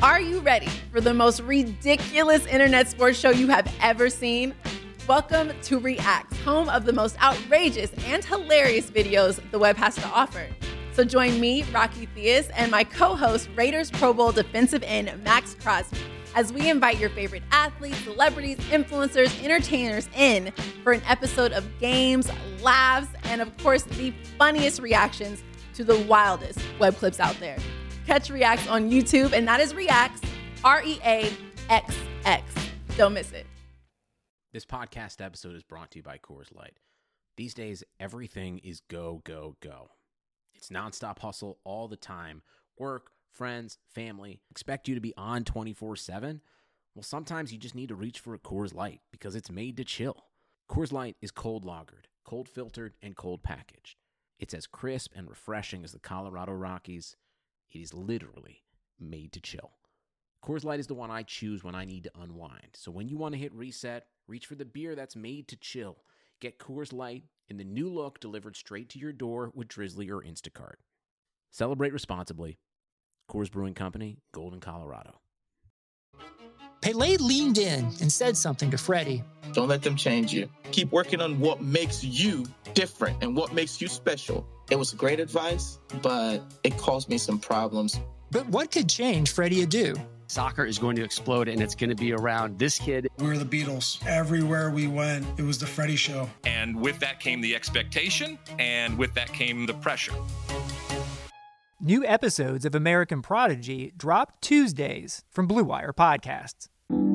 Are you ready for the most ridiculous internet sports show you have ever seen? Welcome to React, home of the most outrageous and hilarious videos the web has to offer. So join me, Rocky Theus, and my co-host, Raiders Pro Bowl defensive end Max Crosby, as we invite your favorite athletes, celebrities, influencers, entertainers in for an episode of games, laughs, and of course, the funniest reactions to the wildest web clips out there. Catch Reacts on YouTube, and that is Reacts, R-E-A-X-X. Don't miss it. This podcast episode is brought to you by Coors Light. These days, everything is go, go, go. It's nonstop hustle all the time. Work, friends, family expect you to be on 24/7. Well, sometimes you just need to reach for a Coors Light because it's made to chill. Coors Light is cold lagered, cold filtered, and cold packaged. It's as crisp and refreshing as the Colorado Rockies. It is literally made to chill. Coors Light is the one I choose when I need to unwind. So when you want to hit reset, reach for the beer that's made to chill. Get Coors Light in the new look delivered straight to your door with Drizzly or Instacart. Celebrate responsibly. Coors Brewing Company, Golden, Colorado. Pele leaned in and said something to Freddie. Don't let them change you. Keep working on what makes you different and what makes you special. It was great advice, but it caused me some problems. But what could change Freddie Adu? Soccer is going to explode, and it's going to be around this kid. We were the Beatles. Everywhere we went, it was the Freddie Show. And with that came the expectation, and with that came the pressure. New episodes of American Prodigy drop Tuesdays from Blue Wire Podcasts.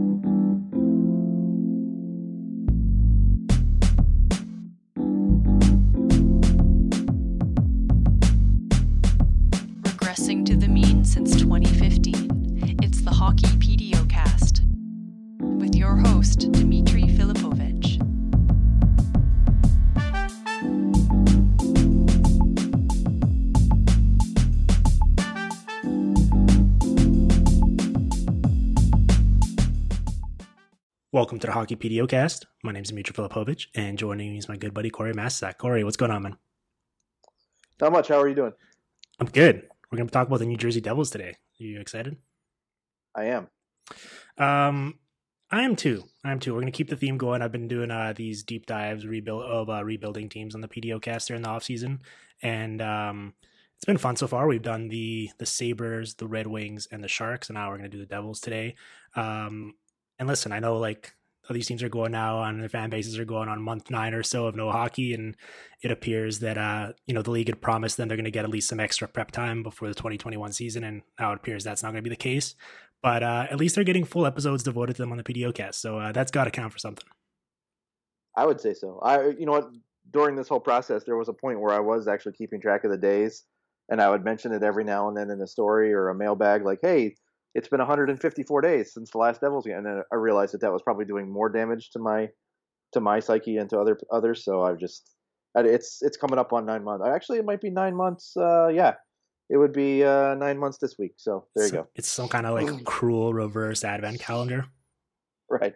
Regressing to the mean since 2015. It's the Hockey PDO-cast with your host, Dmitry Filipovich. Welcome to the Hockey PDO-cast. My name is Dmitry Filipovich, and joining me is my good buddy Corey Massak. Corey, what's going on, man? Not much. How are you doing? I'm good. We're going to talk about the New Jersey Devils today. Are you excited? I am. I am too. We're going to keep the theme going. I've been doing these deep dives rebuilding teams on the PDO-cast during the offseason, and it's been fun so far. We've done the Sabres, the Red Wings, and the Sharks, and now we're going to do the Devils today. And listen, I know like these teams are going now on, their fan bases are going on month 9 or so of no hockey, and it appears that the league had promised them they're going to get at least some extra prep time before the 2021 season, and now it appears that's not going to be the case. But at least they're getting full episodes devoted to them on the PDO-cast, so that's got to count for something. I would say so. During this whole process, there was a point where I was actually keeping track of the days, and I would mention it every now and then in a story or a mailbag, like, hey, it's been 154 days since the last Devils game, and then I realized that was probably doing more damage to my psyche and to others. So it's coming up on 9 months. Actually, it might be 9 months. It would be 9 months this week. So there you go. It's some kind of like cruel reverse advent calendar, right?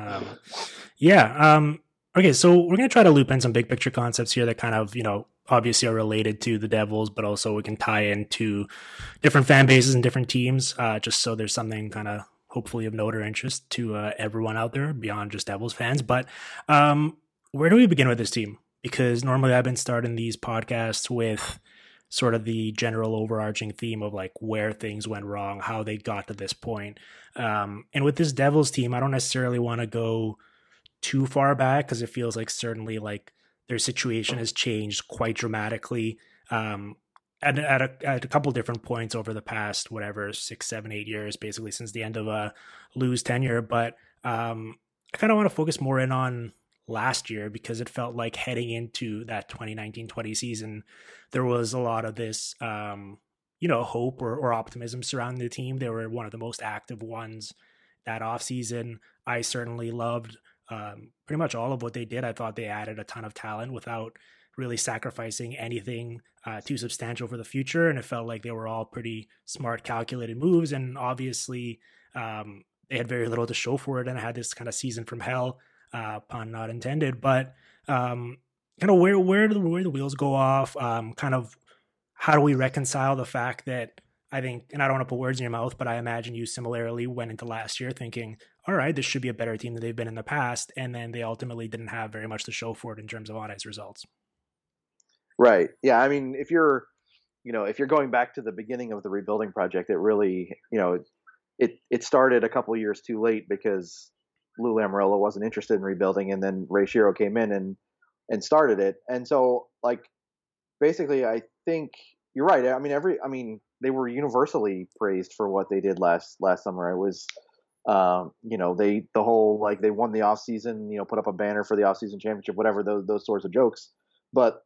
Okay, so we're gonna try to loop in some big picture concepts here that kind of obviously are related to the Devils, but also we can tie into different fan bases and different teams, just so there's something kind of hopefully of note or interest to everyone out there beyond just Devils fans. But where do we begin with this team? Because normally I've been starting these podcasts with sort of the general overarching theme of like where things went wrong, how they got to this point. And with this Devils team, I don't necessarily want to go too far back because it feels like certainly like their situation has changed quite dramatically at a couple different points over the past, 6, 7, 8 years, basically since the end of Lou's tenure. But I kind of want to focus more in on last year because it felt like heading into that 2019-20 season, there was a lot of this, hope or optimism surrounding the team. They were one of the most active ones that offseason. I certainly loved pretty much all of what they did. I thought they added a ton of talent without really sacrificing anything too substantial for the future. And it felt like they were all pretty smart, calculated moves. And obviously they had very little to show for it. And I had this kind of season from hell, pun not intended, but kind of where do the wheels go off? Kind of how do we reconcile the fact that I think, and I don't want to put words in your mouth, but I imagine you similarly went into last year thinking, all right, this should be a better team than they've been in the past. And then they ultimately didn't have very much to show for it in terms of on-ice results. Right. Yeah. I mean, if you're going back to the beginning of the rebuilding project, it really, it started a couple of years too late because Lou Lamoriello wasn't interested in rebuilding, and then Ray Shero came in and started it. And so, like, basically, I think you're right. I mean, they were universally praised for what they did last summer. It was, they won the offseason, put up a banner for the offseason championship, whatever, those sorts of jokes. But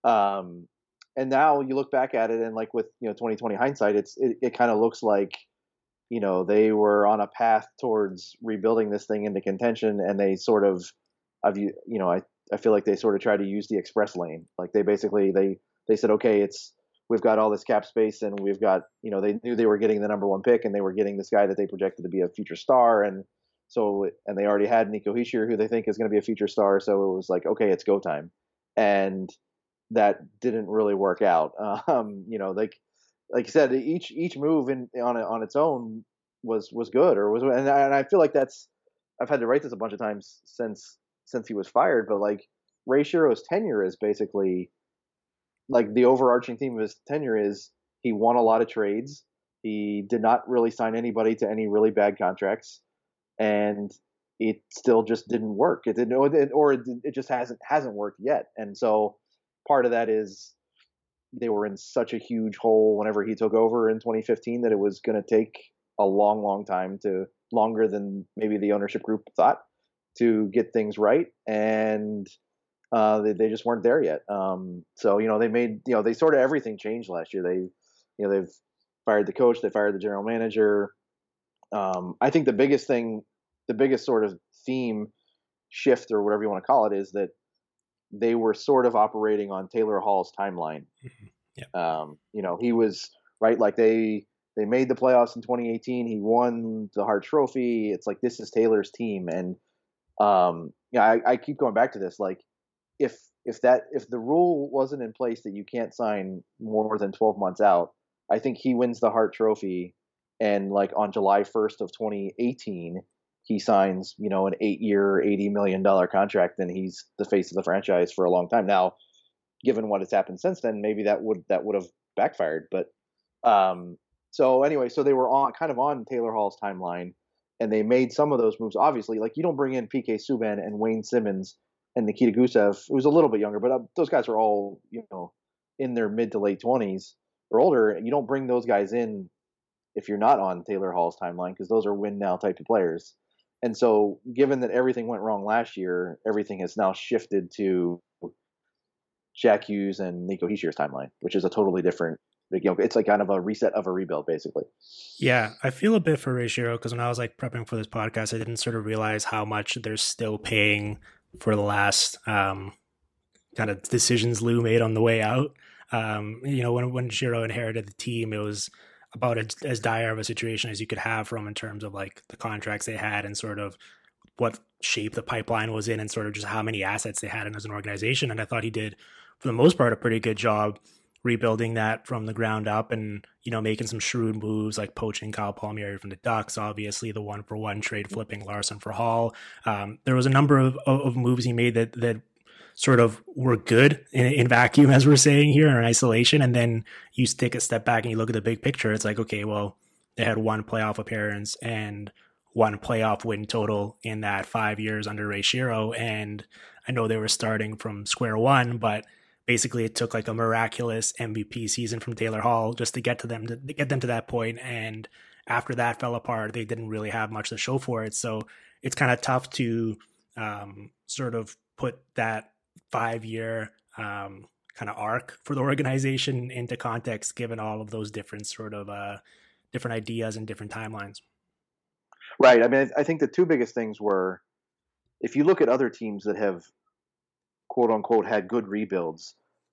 and now you look back at it, and like with 2020 hindsight, it kind of looks like they were on a path towards rebuilding this thing into contention, and they sort of, I feel like they sort of tried to use the express lane. Like they basically they said, okay, we've got all this cap space, and we've got, they knew they were getting the number 1 pick, and they were getting this guy that they projected to be a future star, and they already had Nico Hischier, who they think is going to be a future star. So it was like, okay, it's go time, and that didn't really work out. Like you said, each move on its own was good, and I feel like I've had to write this a bunch of times since he was fired, but like Ray Shero's tenure is basically, like, the overarching theme of his tenure is he won a lot of trades. He did not really sign anybody to any really bad contracts, and it still just didn't work. It didn't, or it just hasn't worked yet. And so part of that is they were in such a huge hole whenever he took over in 2015 that it was going to take a long, long time, longer than maybe the ownership group thought, to get things right. And they just weren't there yet. So, they made, they sort of, everything changed last year. They've fired the coach, they fired the general manager. I think the biggest sort of theme shift, or whatever you want to call it, is that they were sort of operating on Taylor Hall's timeline. Yeah. He was right. Like they made the playoffs in 2018. He won the Hart Trophy. It's like, this is Taylor's team. And I keep going back to this. Like, if the rule wasn't in place that you can't sign more than 12 months out, I think he wins the Hart Trophy, and like on July 1st of 2018, he signs, an 8-year, $80 million contract, and he's the face of the franchise for a long time. Now, given what has happened since then, maybe that would have backfired. But so anyway, so they were on Taylor Hall's timeline, and they made some of those moves. Obviously, like, you don't bring in PK Subban and Wayne Simmons and Nikita Gusev, who's a little bit younger, but those guys are all, in their mid to late 20s or older. And you don't bring those guys in if you're not on Taylor Hall's timeline, because those are win now type of players. And so, given that everything went wrong last year, everything has now shifted to Jack Hughes and Nico Hischier's timeline, which is a totally different, it's like kind of a reset of a rebuild, basically. Yeah, I feel a bit for Ray Shero, because when I was like prepping for this podcast, I didn't sort of realize how much they're still paying for the last kind of decisions Lou made on the way out. When Shero inherited the team, it was about as dire of a situation as you could have from in terms of like the contracts they had and sort of what shape the pipeline was in, and sort of just how many assets they had in as an organization. And I thought he did, for the most part, a pretty good job rebuilding that from the ground up, and making some shrewd moves like poaching Kyle Palmieri from the Ducks, obviously the 1-for-1 trade, flipping Larson for Hall. There was a number of moves he made that sort of were good in vacuum, as we're saying here, in isolation. And then you take a step back and you look at the big picture. It's like, okay, well, they had one playoff appearance and one playoff win total in that 5 years under Ray Shero. And I know they were starting from square one, but basically it took like a miraculous MVP season from Taylor Hall just to get them to that point. And after that fell apart, they didn't really have much to show for it. So it's kind of tough to sort of put that 5-year kind of arc for the organization into context, given all of those different sort of different ideas and different timelines. Right. I mean, I think the two biggest things were, if you look at other teams that have quote unquote had good rebuilds,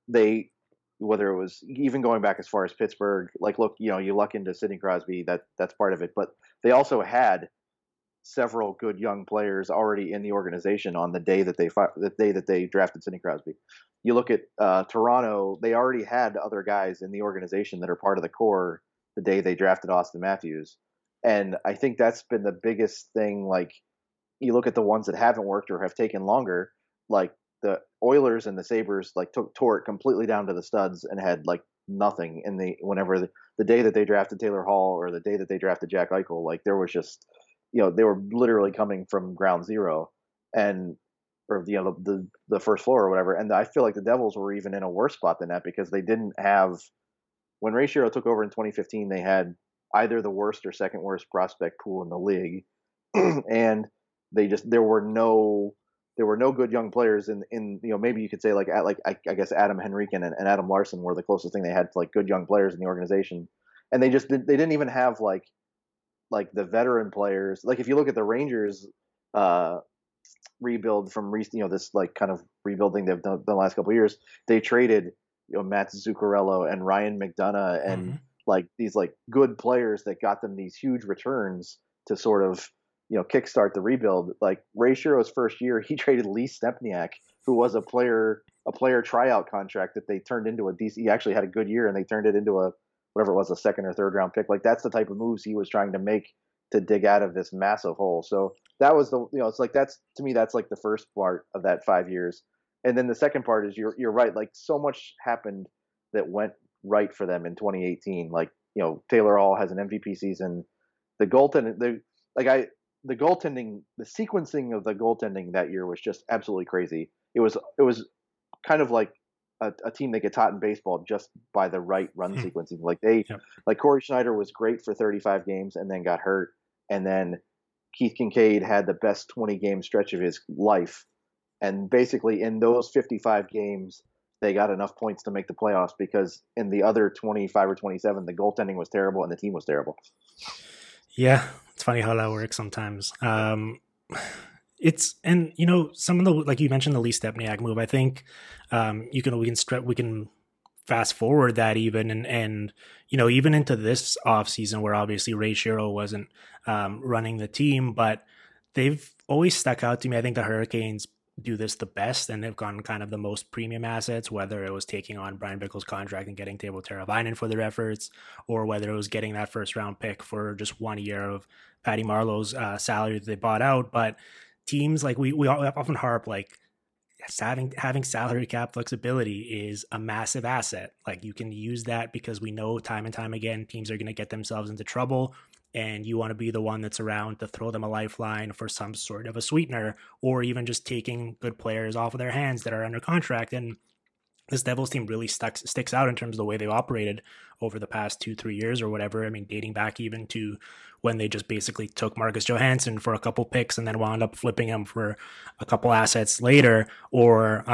whether it was even going back as far as Pittsburgh, like, look, you luck into Sidney Crosby, that's part of it, but they also had several good young players already in the organization on the day that they drafted Sidney Crosby. You look at Toronto, they already had other guys in the organization that are part of the core the day they drafted Austin Matthews. And I think that's been the biggest thing. Like, you look at the ones that haven't worked or have taken longer, like the Oilers and the Sabres, like tore it completely down to the studs and had like nothing in the day that they drafted Taylor Hall or the day that they drafted Jack Eichel. Like, there was just, they were literally coming from ground zero, and or the first floor or whatever. And I feel like the Devils were even in a worse spot than that, because they didn't have, when Ray Shero took over in 2015, they had either the worst or second worst prospect pool in the league, and there were no good young players in maybe you could say I guess Adam Henriken and Adam Larson were the closest thing they had to like good young players in the organization, and they didn't even have like the veteran players. Like, if you look at the Rangers rebuild from this like kind of rebuilding they've done the last couple of years, they traded Matt Zuccarello and Ryan McDonough and like these like good players that got them these huge returns to sort of kickstart the rebuild. Like, Ray Shero's first year, he traded Lee Stempniak, who was a player tryout contract that they turned into he actually had a good year and they turned it into whatever it was, a second or third round pick. Like, that's the type of moves he was trying to make to dig out of this massive hole. So that was it's like, that's, to me, that's like the first part of that 5 years. And then the second part is you're right. Like, so much happened that went right for them in 2018. Like, Taylor Hall has an MVP season. The goaltending, the goaltending, the sequencing of the goaltending that year was just absolutely crazy. It was kind of like a team that gets hot in baseball just by the right run sequencing. Like, like Corey Schneider was great for 35 games and then got hurt. And then Keith Kincaid had the best 20-game stretch of his life. And basically in those 55 games, they got enough points to make the playoffs, because in the other 25 or 27, the goaltending was terrible and the team was terrible. Yeah, it's funny how that works sometimes. Some of the, like you mentioned, the Lee Stempniak move, I think we can fast forward that even and even into this offseason, where obviously Ray Shero wasn't running the team, but they've always stuck out to me. I think the Hurricanes do this the best, and they've gone kind of the most premium assets, whether it was taking on Brian Bickle's contract and getting Teuvo Teravainen for their efforts, or whether it was getting that first round pick for just 1 year of Patty Marleau's salary that they bought out. But teams, like we often harp, like, having salary cap flexibility is a massive asset. Like, you can use that because we know time and time again teams are going to get themselves into trouble, and you want to be the one that's around to throw them a lifeline for some sort of a sweetener, or even just taking good players off of their hands that are under contract. And this Devils team really sticks out in terms of the way they've operated over the past 2-3 years or whatever. I mean, dating back even to when they just basically took Marcus Johansson for a couple picks and then wound up flipping him for a couple assets later, or,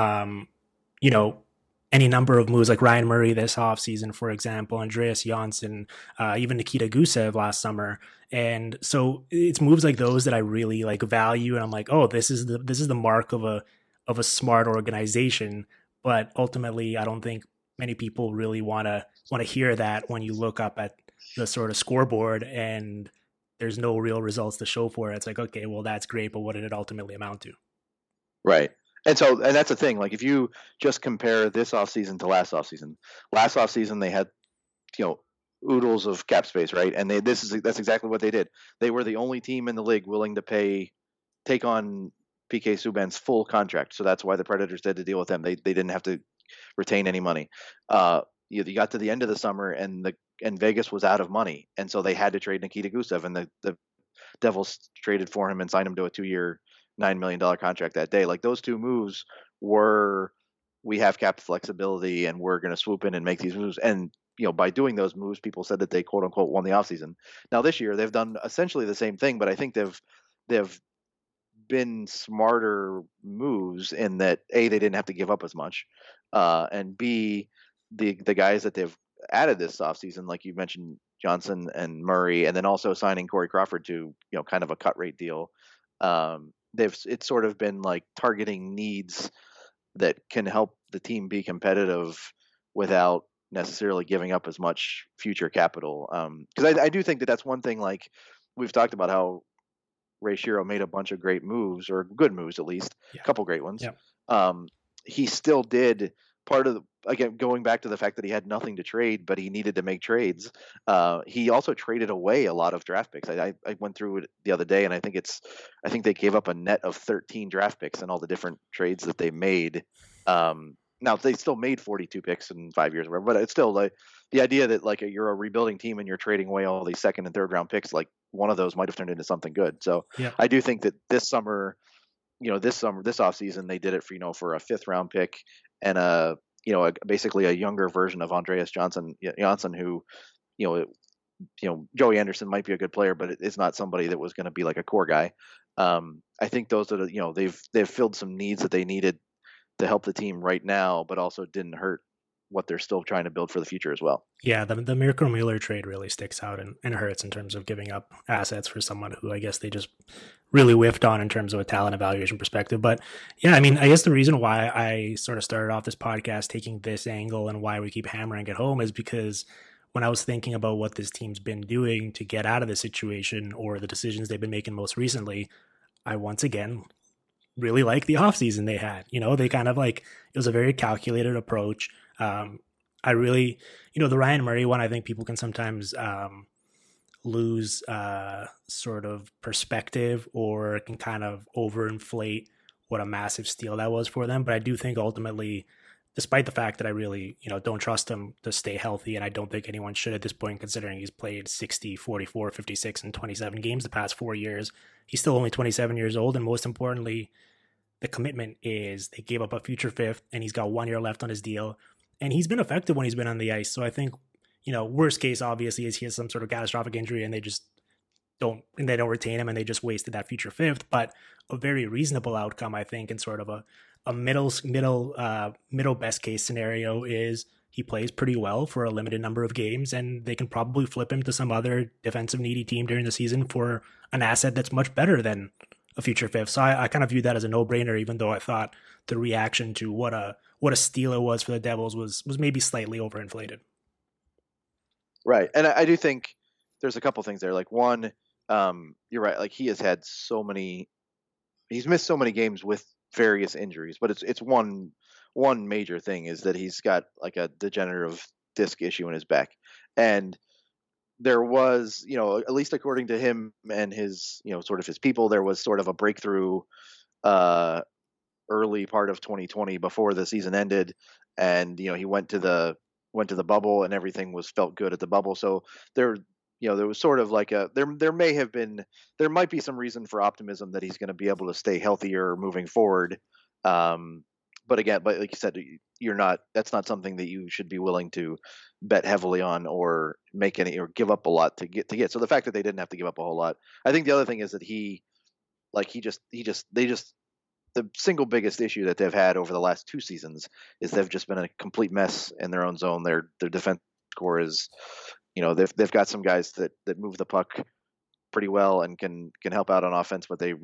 any number of moves like Ryan Murray this offseason, for example, Andreas Johnsson, even Nikita Gusev last summer. And so it's moves like those that I really like value. And I'm like, oh, this is the mark of a smart organization. But ultimately, I don't think many people really want to hear that when you look up at the sort of scoreboard and there's no real results to show for it. It's like, okay, well, that's great, but what did it ultimately amount to? Right. And that's the thing. Like, if you just compare this offseason to last offseason they had, oodles of cap space, right? And that's exactly what they did. They were the only team in the league willing to take on PK Subban's full contract. So that's why the Predators did the deal with them. They didn't have to retain any money. You got to the end of the summer and Vegas was out of money. And so they had to trade Nikita Gusev, and the Devils traded for him and signed him to a 2-year, $9 million contract that day. Like, those two moves were, we have cap flexibility and we're going to swoop in and make these moves. And, by doing those moves, people said that they quote unquote won the offseason. Now this year they've done essentially the same thing, but I think they've been smarter moves in that A, they didn't have to give up as much. And B, the guys that they've added this offseason, like you mentioned, Johnson and Murray, and then also signing Corey Crawford to, kind of a cut rate deal. It's sort of been like targeting needs that can help the team be competitive without necessarily giving up as much future capital. Because I do think that that's one thing. Like, we've talked about how Ray Shero made a bunch of great moves, or good moves at least, a couple great ones. Yeah. He still did part of again, going back to the fact that he had nothing to trade, but he needed to make trades. He also traded away a lot of draft picks. I went through it the other day, and I think they gave up a net of 13 draft picks in all the different trades that they made. Now they still made 42 picks in 5 years, or whatever, but it's still like the idea that like you're a rebuilding team and you're trading away all these second and third round picks. Like one of those might have turned into something good. So Yeah. I do think that this offseason, they did it for a 5th round pick and basically a younger version of Andreas Johnson, who, Joey Anderson might be a good player, but it's not somebody that was going to be like a core guy. I think those are they've filled some needs that they needed to help the team right now, but also didn't hurt what they're still trying to build for the future as well. Yeah, the Mirko Mueller trade really sticks out and hurts in terms of giving up assets for someone who I guess they just really whiffed on in terms of a talent evaluation perspective. But yeah, I mean, I guess the reason why I sort of started off this podcast taking this angle and why we keep hammering it home is because when I was thinking about what this team's been doing to get out of the situation or the decisions they've been making most recently, I once again really like the offseason they had. They kind of it was a very calculated approach. I really, the Ryan Murray one, I think people can sometimes lose sort of perspective or can kind of overinflate what a massive steal that was for them. But I do think ultimately, despite the fact that I really, don't trust him to stay healthy, and I don't think anyone should at this point, considering he's played 60, 44, 56, and 27 games the past 4 years, he's still only 27 years old. And most importantly, the commitment is they gave up a future 5th and he's got 1 year left on his deal. And he's been effective when he's been on the ice. So I think, worst case obviously is he has some sort of catastrophic injury and they don't retain him and they just wasted that future 5th. But a very reasonable outcome, I think, and sort of a middle best case scenario is he plays pretty well for a limited number of games and they can probably flip him to some other defensive needy team during the season for an asset that's much better than a future 5th. So I kind of view that as a no-brainer, even though I thought the reaction to what a steal it was for the Devils was maybe slightly overinflated. Right. And I do think there's a couple things there. Like one, you're right. Like he's missed so many games with various injuries, but it's one major thing is that he's got like a degenerative disc issue in his back. And there was, at least according to him and his, sort of his people, there was sort of a breakthrough early part of 2020 before the season ended. And, he went to the bubble and everything felt good at the bubble. So there was sort of like there might be some reason for optimism that he's going to be able to stay healthier moving forward. But like you said, that's not something that you should be willing to bet heavily on or make any or give up a lot to get. So the fact that they didn't have to give up a whole lot. I think the other thing is that the single biggest issue that they've had over the last 2 seasons is they've just been a complete mess in their own zone. Their defense core is, they've got some guys that move the puck pretty well and can help out on offense, but they've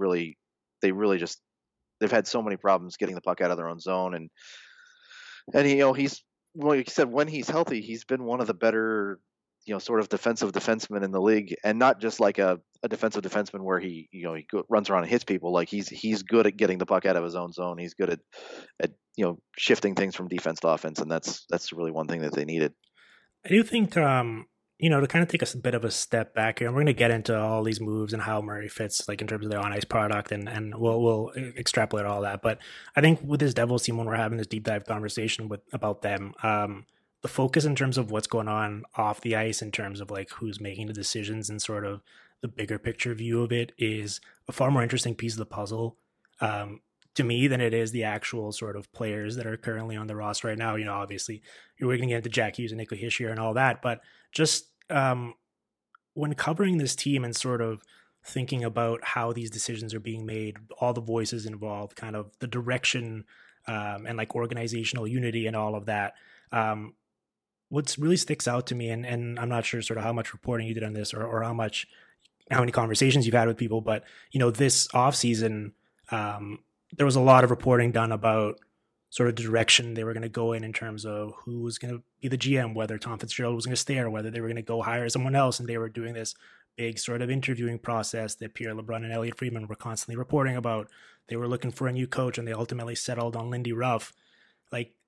had so many problems getting the puck out of their own zone. And he's, like you said, when he's healthy, he's been one of the better, sort of defensive defensemen in the league, and not just like a defensive defenseman where he runs around and hits people. Like he's good at getting the puck out of his own zone. He's good at shifting things from defense to offense, and that's really one thing that they needed. I do think to kind of take a bit of a step back here, and we're going to get into all these moves and how Murray fits, like in terms of their on-ice product, and we'll extrapolate all that. But I think with this Devils team, when we're having this deep dive conversation about them, the focus in terms of what's going on off the ice, in terms of like who's making the decisions and sort of the bigger picture view of it, is a far more interesting piece of the puzzle to me than it is the actual sort of players that are currently on the roster right now. Obviously you're going to get into Jack Hughes and Nico Hischier and all that, but just when covering this team and sort of thinking about how these decisions are being made, all the voices involved, kind of the direction and like organizational unity and all of that, what really sticks out to me, and I'm not sure sort of how much reporting you did on this or how many conversations you've had with people, but this off season, there was a lot of reporting done about sort of the direction they were going to go in terms of who was going to be the GM, whether Tom Fitzgerald was going to stay or whether they were going to go hire someone else. And they were doing this big sort of interviewing process that Pierre LeBrun and Elliot Friedman were constantly reporting about. They were looking for a new coach and they ultimately settled on Lindy Ruff. Like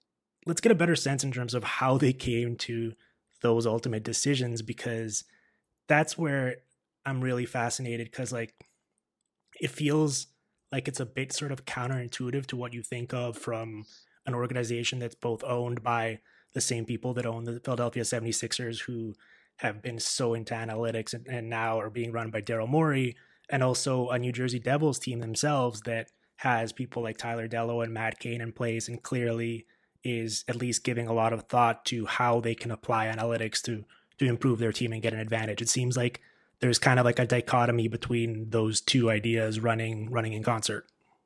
let's get a better sense in terms of how they came to those ultimate decisions, because that's where I'm really fascinated, because like it feels like it's a bit sort of counterintuitive to what you think of from an organization that's both owned by the same people that own the Philadelphia 76ers, who have been so into analytics and now are being run by Daryl Morey, and also a New Jersey Devils team themselves that has people like Tyler Dellow and Matt Cain in place, and clearly is at least giving a lot of thought to how they can apply analytics to improve their team and get an advantage. It seems like there's kind of like a dichotomy between those two ideas running in concert.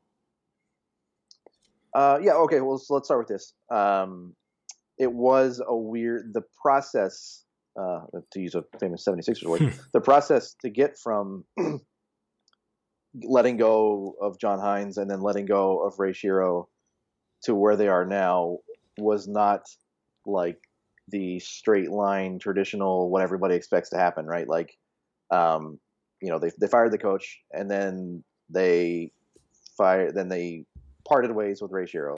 Yeah. Okay. Well, so let's start with this. It was the process, to use a famous 76ers word, the process to get from letting go of John Hines and then letting go of Ray Shero to where they are now was not like the straight line traditional what everybody expects to happen, right? Like, they fired the coach, and then they parted ways with Ray Shero.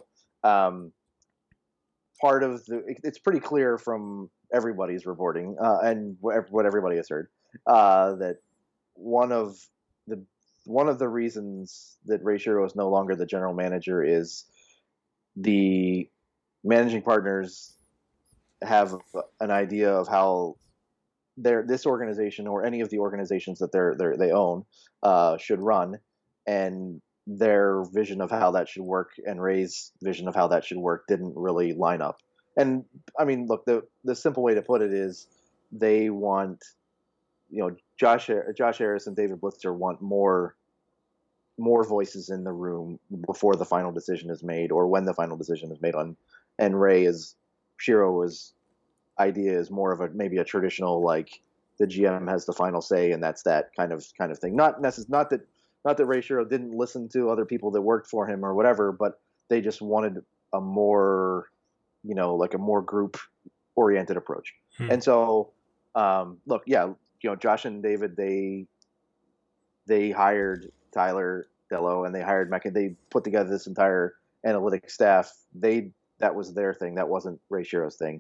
It's pretty clear from everybody's reporting and what everybody has heard that one of the reasons that Ray Shero is no longer the general manager is the managing partners have an idea of how this organization or any of the organizations that they own should run, and their vision of how that should work and Ray's vision of how that should work didn't really line up. And I mean, look, the simple way to put it is they want, Josh Harris and David Blitzer want more voices in the room before the final decision is made, or when the final decision is made on. And Shero's idea is more of maybe a traditional, like, the GM has the final say and that's that kind of thing. Not that Ray Shero didn't listen to other people that worked for him or whatever, but they just wanted a more, like a more group oriented approach. And so, Josh and David, they hired Tyler Dellow and they hired Mecca. They put together this entire analytics staff. That was their thing. That wasn't Ray Shero's thing.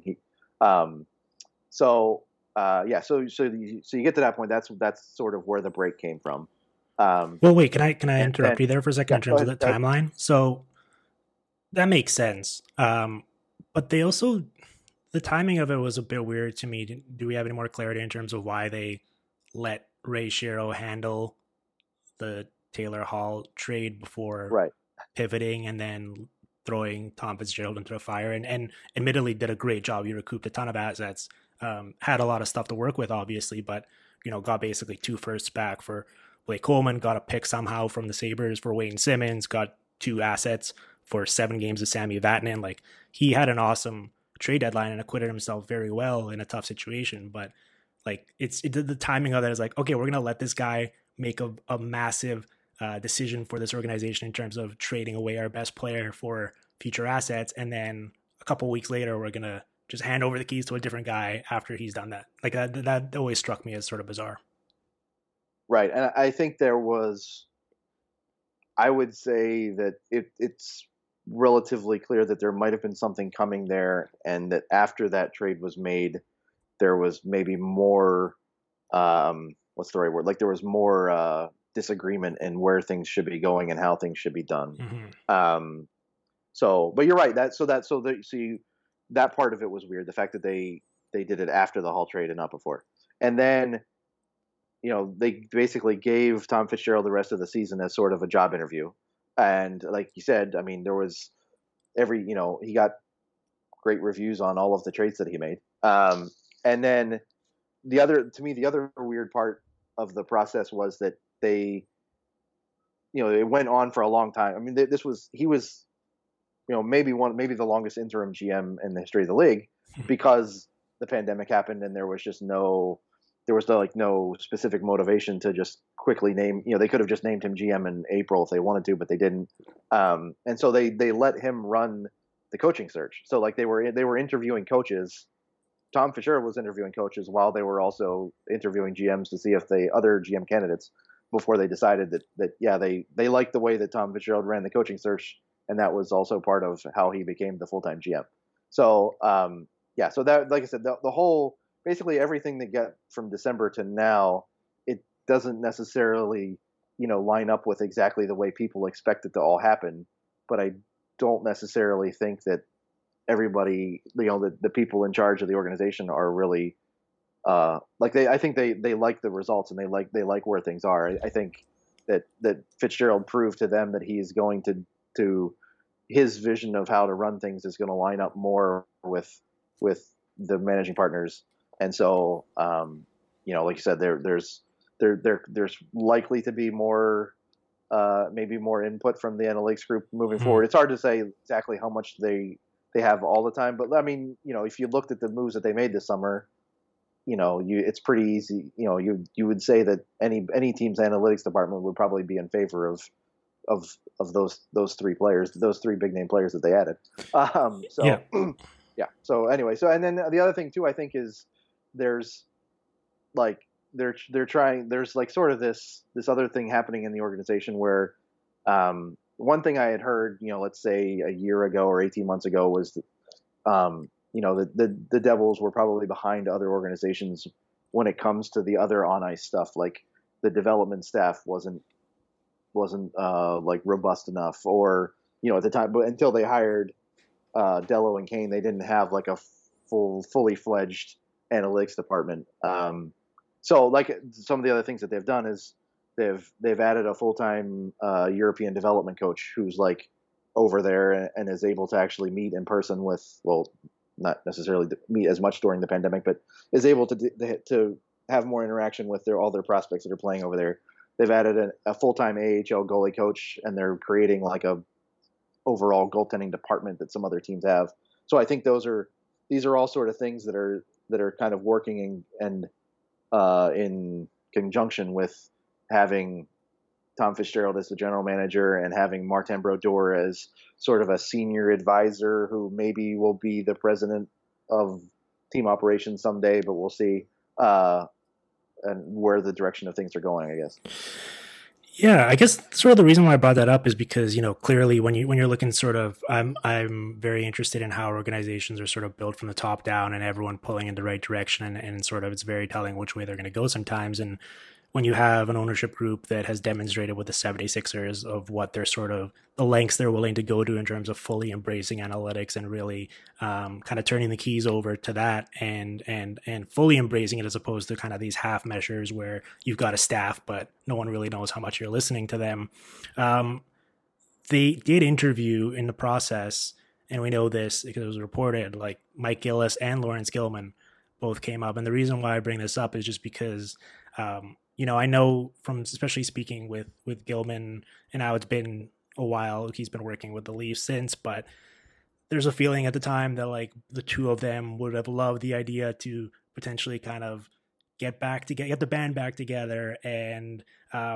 So you get to that point. That's sort of where the break came from. Well, wait, can I interrupt you there for a second in terms of the timeline? So that makes sense. But they also, the timing of it was a bit weird to me. Do we have any more clarity in terms of why they let Ray Shero handle the Taylor Hall trade before pivoting and then throwing Tom Fitzgerald into the fire? And admittedly did a great job. He recouped a ton of assets, had a lot of stuff to work with, obviously, but got basically 2 firsts back for Blake Coleman, got a pick somehow from the Sabres for Wayne Simmons, got 2 assets for 7 games of Sammy Vatanen. Like, he had an awesome trade deadline and acquitted himself very well in a tough situation. But like, the timing of that is like, okay, we're going to let this guy make a massive decision for this organization in terms of trading away our best player for future assets. And then a couple weeks later, we're going to just hand over the keys to a different guy after he's done that. Like, that always struck me as sort of bizarre. Right. And I think I would say that it's relatively clear that there might have been something coming there, and that after that trade was made, there was maybe more, what's the right word? Like, there was more disagreement in where things should be going and how things should be done. Mm-hmm. But you're right. That part of it was weird. The fact that they did it after the Hall trade and not before. And then, they basically gave Tom Fitzgerald the rest of the season as sort of a job interview. And like you said, I mean, there was he got great reviews on all of the trades that he made. And then the other weird part of the process was that it went on for a long time. I mean, he was maybe the longest interim GM in the history of the league, because the pandemic happened and there was no specific motivation to just quickly name. They could have just named him GM in April if they wanted to, but they didn't. And so they let him run the coaching search. So like they were interviewing coaches. Tom Fitzgerald was interviewing coaches while they were also interviewing GMs to see if other GM candidates, before they decided that they liked the way that Tom Fitzgerald ran the coaching search, and that was also part of how he became the full-time GM. So so that, like I said, the whole, basically everything that got from December to now, it doesn't necessarily, line up with exactly the way people expect it to all happen. But I don't necessarily think that everybody, the people in charge of the organization are really I think they like the results, and they like where things are. I think that Fitzgerald proved to them that he's going to his vision of how to run things is going to line up more with the managing partners. And so, like you said, there's likely to be more, maybe more input from the analytics group moving forward. It's hard to say exactly how much they have all the time, but I mean, if you looked at the moves that they made this summer, it's pretty easy. You would say that any team's analytics department would probably be in favor of those three players, those three big name players that they added. So anyway, and then the other thing too, I think, is there's like they're trying. There's like sort of this other thing happening in the organization where one thing I had heard, let's say a year ago or 18 months ago, was that, the Devils were probably behind other organizations when it comes to the other on ice stuff. Like the development staff wasn't like robust enough, or at the time, but until they hired Dello and Kane, they didn't have like a fully fledged analytics department. So like some of the other things that they've done is they've added a full-time European development coach who's like over there and is able to actually meet in person with, well, not necessarily meet as much during the pandemic, but is able to have more interaction with all their prospects that are playing over there. They've added a full-time AHL goalie coach, and they're creating like a overall goaltending department that some other teams have. So I think these are all sort of things that are kind of working in conjunction with having Tom Fitzgerald as the general manager and having Martin Brodeur as sort of a senior advisor who maybe will be the president of team operations someday, but we'll see and where the direction of things are going, I guess. Yeah, I guess sort of the reason why I brought that up is because, clearly when you're looking sort of, I'm very interested in how organizations are sort of built from the top down and everyone pulling in the right direction, and sort of it's very telling which way they're going to go sometimes. And when you have an ownership group that has demonstrated with the 76ers of what they're sort of the lengths they're willing to go to in terms of fully embracing analytics and really kind of turning the keys over to that and fully embracing it, as opposed to kind of these half measures where you've got a staff, but no one really knows how much you're listening to them. They did interview in the process, and we know this because it was reported, like Mike Gillis and Lawrence Gilman both came up. And the reason why I bring this up is just because, I know from especially speaking with Gilman, and now it's been a while, he's been working with the Leafs since, but there's a feeling at the time that like the two of them would have loved the idea to potentially kind of get the band back together and,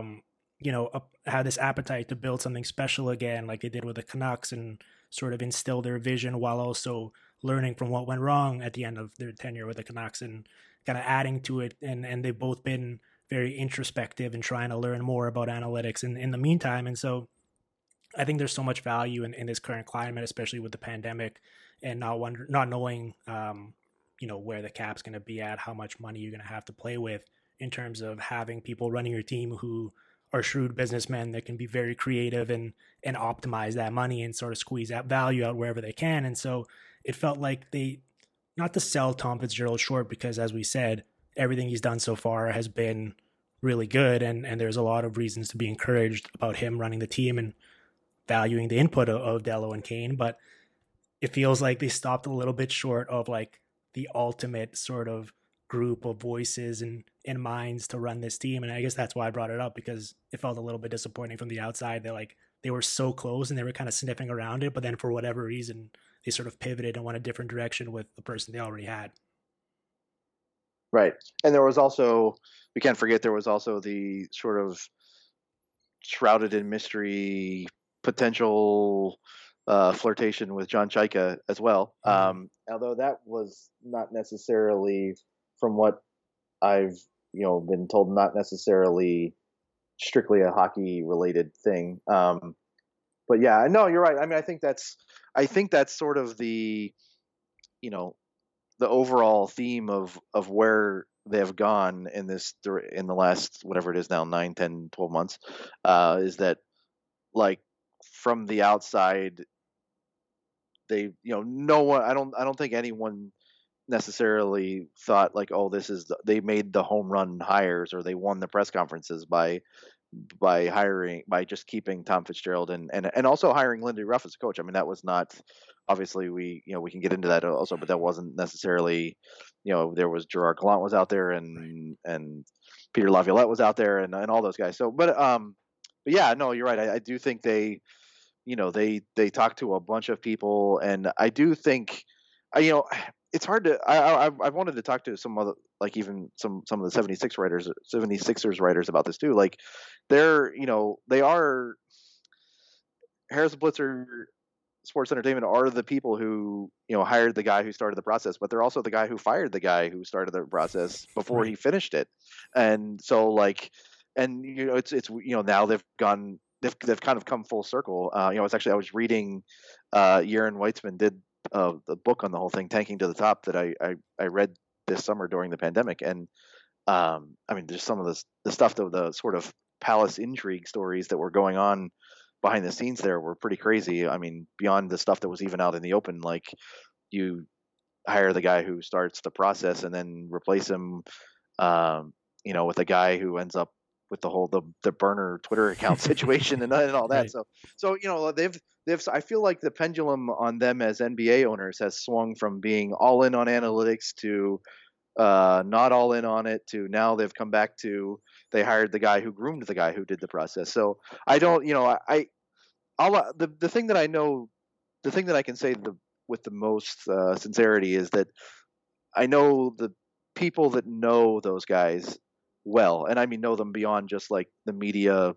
have this appetite to build something special again, like they did with the Canucks, and sort of instill their vision while also learning from what went wrong at the end of their tenure with the Canucks and kind of adding to it. And they've both been very introspective and trying to learn more about analytics in the meantime. And so I think there's so much value in this current climate, especially with the pandemic, and not knowing, where the cap's going to be at, how much money you're going to have to play with, in terms of having people running your team who are shrewd businessmen that can be very creative and optimize that money and sort of squeeze that value out wherever they can. And so it felt like not to sell Tom Fitzgerald short, because as we said, everything he's done so far has been really good. And there's a lot of reasons to be encouraged about him running the team and valuing the input of Dello and Kane. But it feels like they stopped a little bit short of like the ultimate sort of group of voices and minds to run this team. And I guess that's why I brought it up, because it felt a little bit disappointing from the outside that like they were so close and they were kind of sniffing around it, but then for whatever reason they sort of pivoted and went a different direction with the person they already had. Right. And there was also, we can't forget, there was also the sort of shrouded in mystery potential flirtation with John Chaika as well. Although that was not necessarily, from what I've been told, not necessarily strictly a hockey related thing. But yeah, no, you're right. I mean, I think that's sort of the the overall theme of where they have gone in the last, whatever it is now, 9, 10, 12 months, is that, like, from the outside, they, no one, I don't think anyone necessarily thought like, oh, they made the home run hires, or they won the press conferences by just keeping Tom Fitzgerald and also hiring Lindy Ruff as a coach. I mean, that was not, obviously, we can get into that also, but that wasn't necessarily, there was Gerard Gallant was out there, and Peter Laviolette was out there, and all those guys. So, but yeah, no, you're right. I do think they talked to a bunch of people, and I do think, it's hard to, I've wanted to talk to some other, like, even some of the 76ers writers about this too. Like, they are, Harris Blitzer Sports Entertainment are the people who, hired the guy who started the process, but they're also the guy who fired the guy who started the process before he finished it. And so, like, and, it's now they've kind of come full circle. I was reading, Yaron Weitzman did the book on the whole thing, Tanking to the Top, that I read this summer during the pandemic. And I mean, there's some of the stuff, the sort of palace intrigue stories that were going on behind the scenes there were pretty crazy. I mean, beyond the stuff that was even out in the open, like, you hire the guy who starts the process and then replace him, with a guy who ends up with the whole the burner Twitter account situation and all that. Right. So they've I feel like the pendulum on them as NBA owners has swung from being all in on analytics to not all in on it, to now they've come back to, they hired the guy who groomed the guy who did the process. So I don't, the thing that I know, the thing that I can say with the most sincerity is that I know the people that know those guys well, and I mean know them beyond just like the media,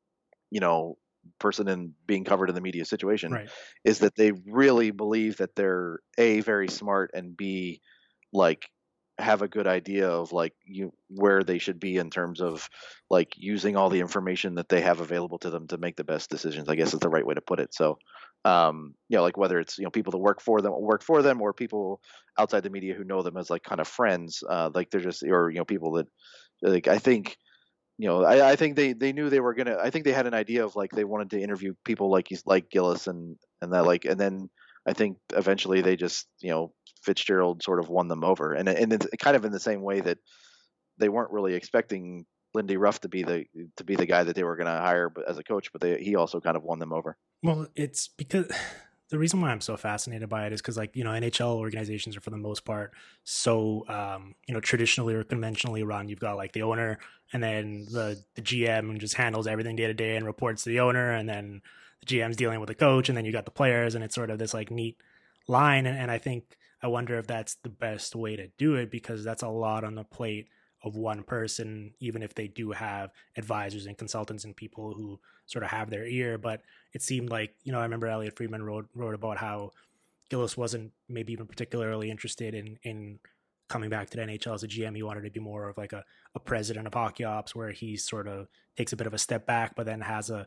person and being covered in the media situation, right, is that they really believe that they're A, very smart, and B, like, have a good idea of like where they should be in terms of like using all the information that they have available to them to make the best decisions, I guess is the right way to put it. So like, whether it's people that work for them or people outside the media who know them as like kind of friends, like they're just, or people that, like, I think I think they knew they were gonna, I think they had an idea of like they wanted to interview people like Gillis and that, like, and then I think eventually they just Fitzgerald sort of won them over, and it's kind of in the same way that they weren't really expecting Lindy Ruff to be the guy that they were going to hire as a coach, but he also kind of won them over. Well, it's because the reason why I'm so fascinated by it is because, like, NHL organizations are for the most part so traditionally or conventionally run. You've got like the owner, and then the GM just handles everything day to day and reports to the owner, and then the GM's dealing with the coach, and then you got the players, and it's sort of this like neat line. And I wonder if that's the best way to do it, because that's a lot on the plate of one person, even if they do have advisors and consultants and people who sort of have their ear. But it seemed like, I remember Elliot Friedman wrote about how Gillis wasn't maybe even particularly interested in coming back to the NHL as a GM. He wanted to be more of like a president of hockey ops, where he sort of takes a bit of a step back, but then has a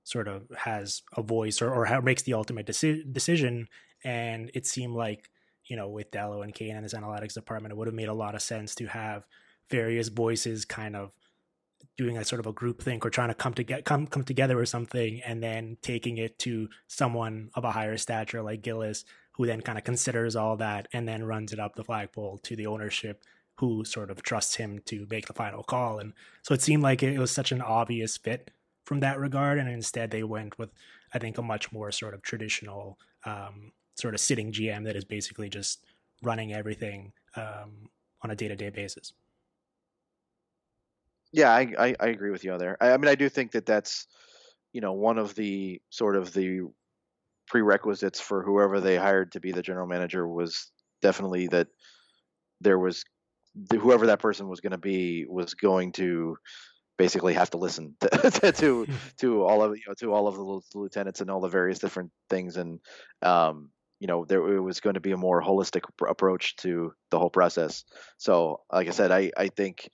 voice or makes the ultimate decision. And it seemed like, with Dello and Kane and his analytics department, it would have made a lot of sense to have various voices kind of doing a sort of a group think, or trying to come together or something, and then taking it to someone of a higher stature like Gillis, who then kind of considers all that and then runs it up the flagpole to the ownership, who sort of trusts him to make the final call. And so it seemed like it was such an obvious fit from that regard, and instead they went with, I think, a much more sort of traditional sort of sitting GM that is basically just running everything on a day-to-day basis. Yeah, I agree with you there. I mean, I do think that's, one of the sort of the prerequisites for whoever they hired to be the general manager was definitely that there was, whoever that person was going to be was going to basically have to listen to all of the lieutenants and all the various different things, and it was going to be a more holistic approach to the whole process. So, like I said, I think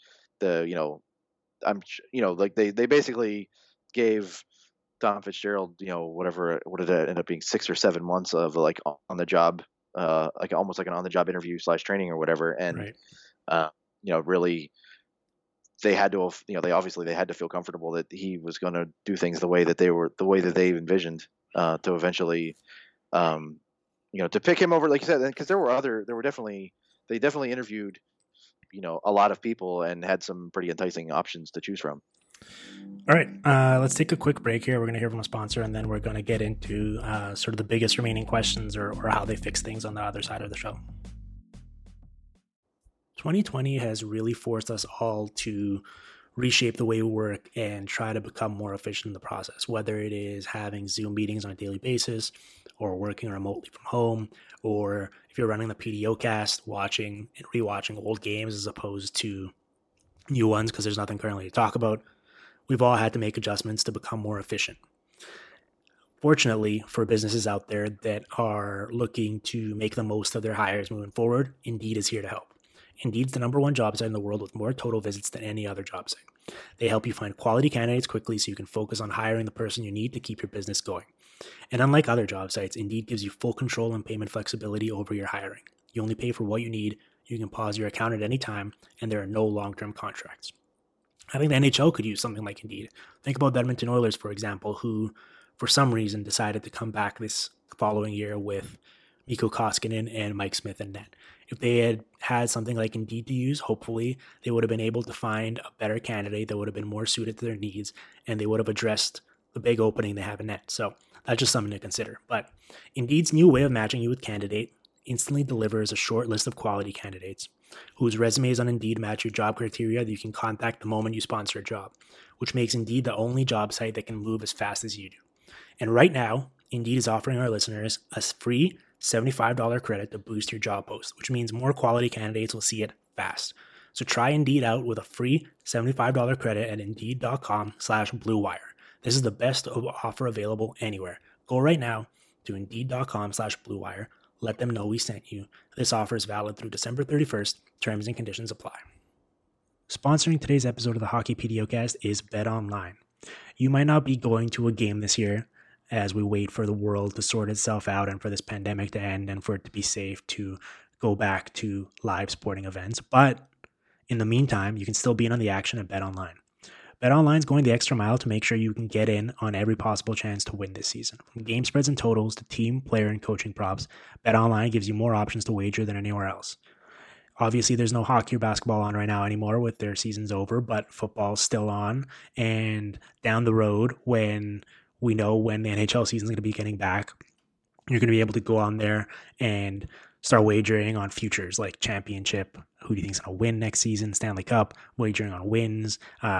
like they basically gave Tom Fitzgerald, what did it end up being, 6 or 7 months of like on the job like almost like an on-the-job interview / training or whatever. And, really they had to have, they had to feel comfortable that he was going to do things the way that they envisioned, to eventually, to pick him over, like you said, because they definitely interviewed, a lot of people and had some pretty enticing options to choose from. All right, let's take a quick break here. We're going to hear from a sponsor, and then we're going to get into sort of the biggest remaining questions or how they fix things on the other side of the show. 2020 has really forced us all to reshape the way we work and try to become more efficient in the process, whether it is having Zoom meetings on a daily basis or working remotely from home, or if you're running the PDO cast, watching and rewatching old games as opposed to new ones because there's nothing currently to talk about. We've all had to make adjustments to become more efficient. Fortunately, for businesses out there that are looking to make the most of their hires moving forward, Indeed is here to help. Indeed's the #1 job site in the world with more total visits than any other job site. They help you find quality candidates quickly so you can focus on hiring the person you need to keep your business going. And unlike other job sites, Indeed gives you full control and payment flexibility over your hiring. You only pay for what you need, you can pause your account at any time, and there are no long-term contracts. I think the NHL could use something like Indeed. Think about the Edmonton Oilers, for example, who for some reason decided to come back this following year with Mikko Koskinen and Mike Smith in net. If they had had something like Indeed to use, hopefully they would have been able to find a better candidate that would have been more suited to their needs, and they would have addressed the big opening they have in net. So that's just something to consider. But Indeed's new way of matching you with candidate instantly delivers a short list of quality candidates whose resumes on Indeed match your job criteria that you can contact the moment you sponsor a job, which makes Indeed the only job site that can move as fast as you do. And right now, Indeed is offering our listeners a free $75 credit to boost your job post, which means more quality candidates will see it fast. So try Indeed out with a free $75 credit at Indeed.com/BlueWire. This is the best offer available anywhere. Go right now to Indeed.com/BlueWire. Let them know we sent you. This offer is valid through December 31st. Terms and conditions apply. Sponsoring today's episode of the Hockey PDOcast is BetOnline. You might not be going to a game this year as we wait for the world to sort itself out and for this pandemic to end and for it to be safe to go back to live sporting events. But in the meantime, you can still be in on the action at BetOnline. BetOnline is going the extra mile to make sure you can get in on every possible chance to win this season. From game spreads and totals to team, player, and coaching props, BetOnline gives you more options to wager than anywhere else. Obviously, there's no hockey or basketball on right now anymore with their seasons over, but football's still on. And down the road, when we know when the NHL season is going to be getting back, you're going to be able to go on there and start wagering on futures like championship, who do you think is going to win next season, Stanley Cup, wagering on wins,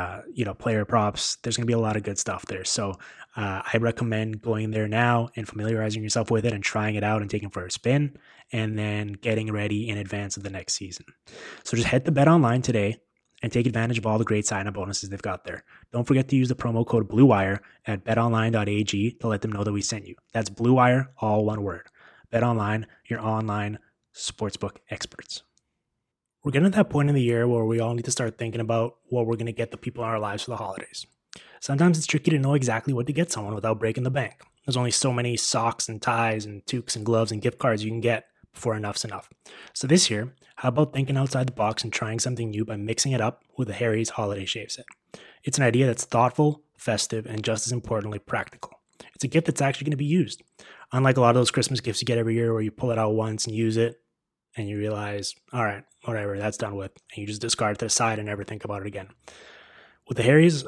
player props. There's going to be a lot of good stuff there. So I recommend going there now and familiarizing yourself with it and trying it out and taking it for a spin and then getting ready in advance of the next season. So just head to BetOnline today and take advantage of all the great sign-up bonuses they've got there. Don't forget to use the promo code BlueWire at betonline.ag to let them know that we sent you. That's BlueWire, all one word. BetOnline, your online sportsbook experts. We're getting to that point in the year where we all need to start thinking about what we're going to get the people in our lives for the holidays. Sometimes it's tricky to know exactly what to get someone without breaking the bank. There's only so many socks and ties and toques and gloves and gift cards you can get before enough's enough. So this year, how about thinking outside the box and trying something new by mixing it up with the Harry's Holiday Shave Set? It's an idea that's thoughtful, festive, and just as importantly, practical. It's a gift that's actually going to be used. Unlike a lot of those Christmas gifts you get every year where you pull it out once and use it, and you realize, all right, whatever, that's done with, and you just discard it to the side and never think about it again. With the Harry's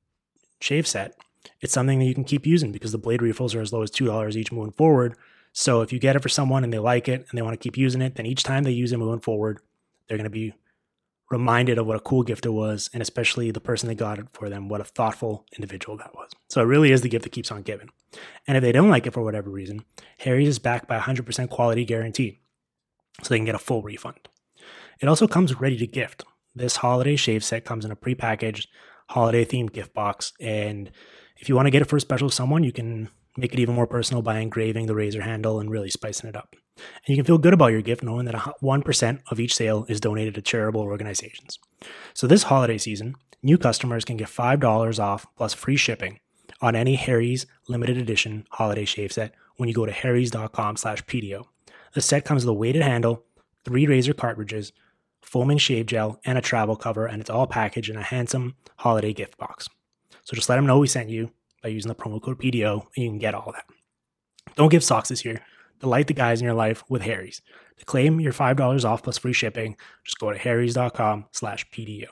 Shave Set, it's something that you can keep using because the blade refills are as low as $2 each moving forward. So if you get it for someone and they like it and they want to keep using it, then each time they use it moving forward, they're going to be reminded of what a cool gift it was, and especially the person that got it for them, what a thoughtful individual that was. So it really is the gift that keeps on giving. And if they don't like it for whatever reason, Harry's is backed by 100% quality guarantee, so they can get a full refund. It also comes ready to gift. This holiday shave set comes in a prepackaged holiday-themed gift box, and if you want to get it for a special someone, you can make it even more personal by engraving the razor handle and really spicing it up. And you can feel good about your gift knowing that 1% of each sale is donated to charitable organizations. So this holiday season, new customers can get $5 off plus free shipping on any Harry's limited edition holiday shave set when you go to harrys.com/PDO. The set comes with a weighted handle, 3 razor cartridges, foaming shave gel, and a travel cover, and it's all packaged in a handsome holiday gift box. So just let them know we sent you by using the promo code PDO, and you can get all that. Don't give socks this year. Delight the guys in your life with Harry's. To claim your $5 off plus free shipping, just go to harrys.com/PDO.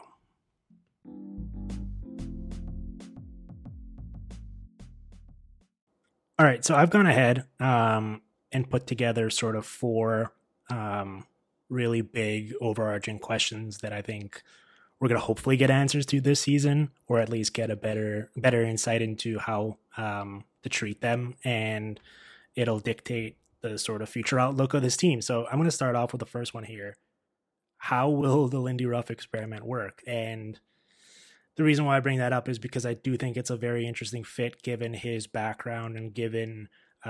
All right, so I've gone ahead and put together sort of 4 really big overarching questions that I think we're going to hopefully get answers to this season, or at least get a better insight into how to treat them, and it'll dictate the sort of future outlook of this team. So I'm going to start off with the first one here. How will the Lindy Ruff experiment work? And the reason why I bring that up is because I do think it's a very interesting fit given his background and given,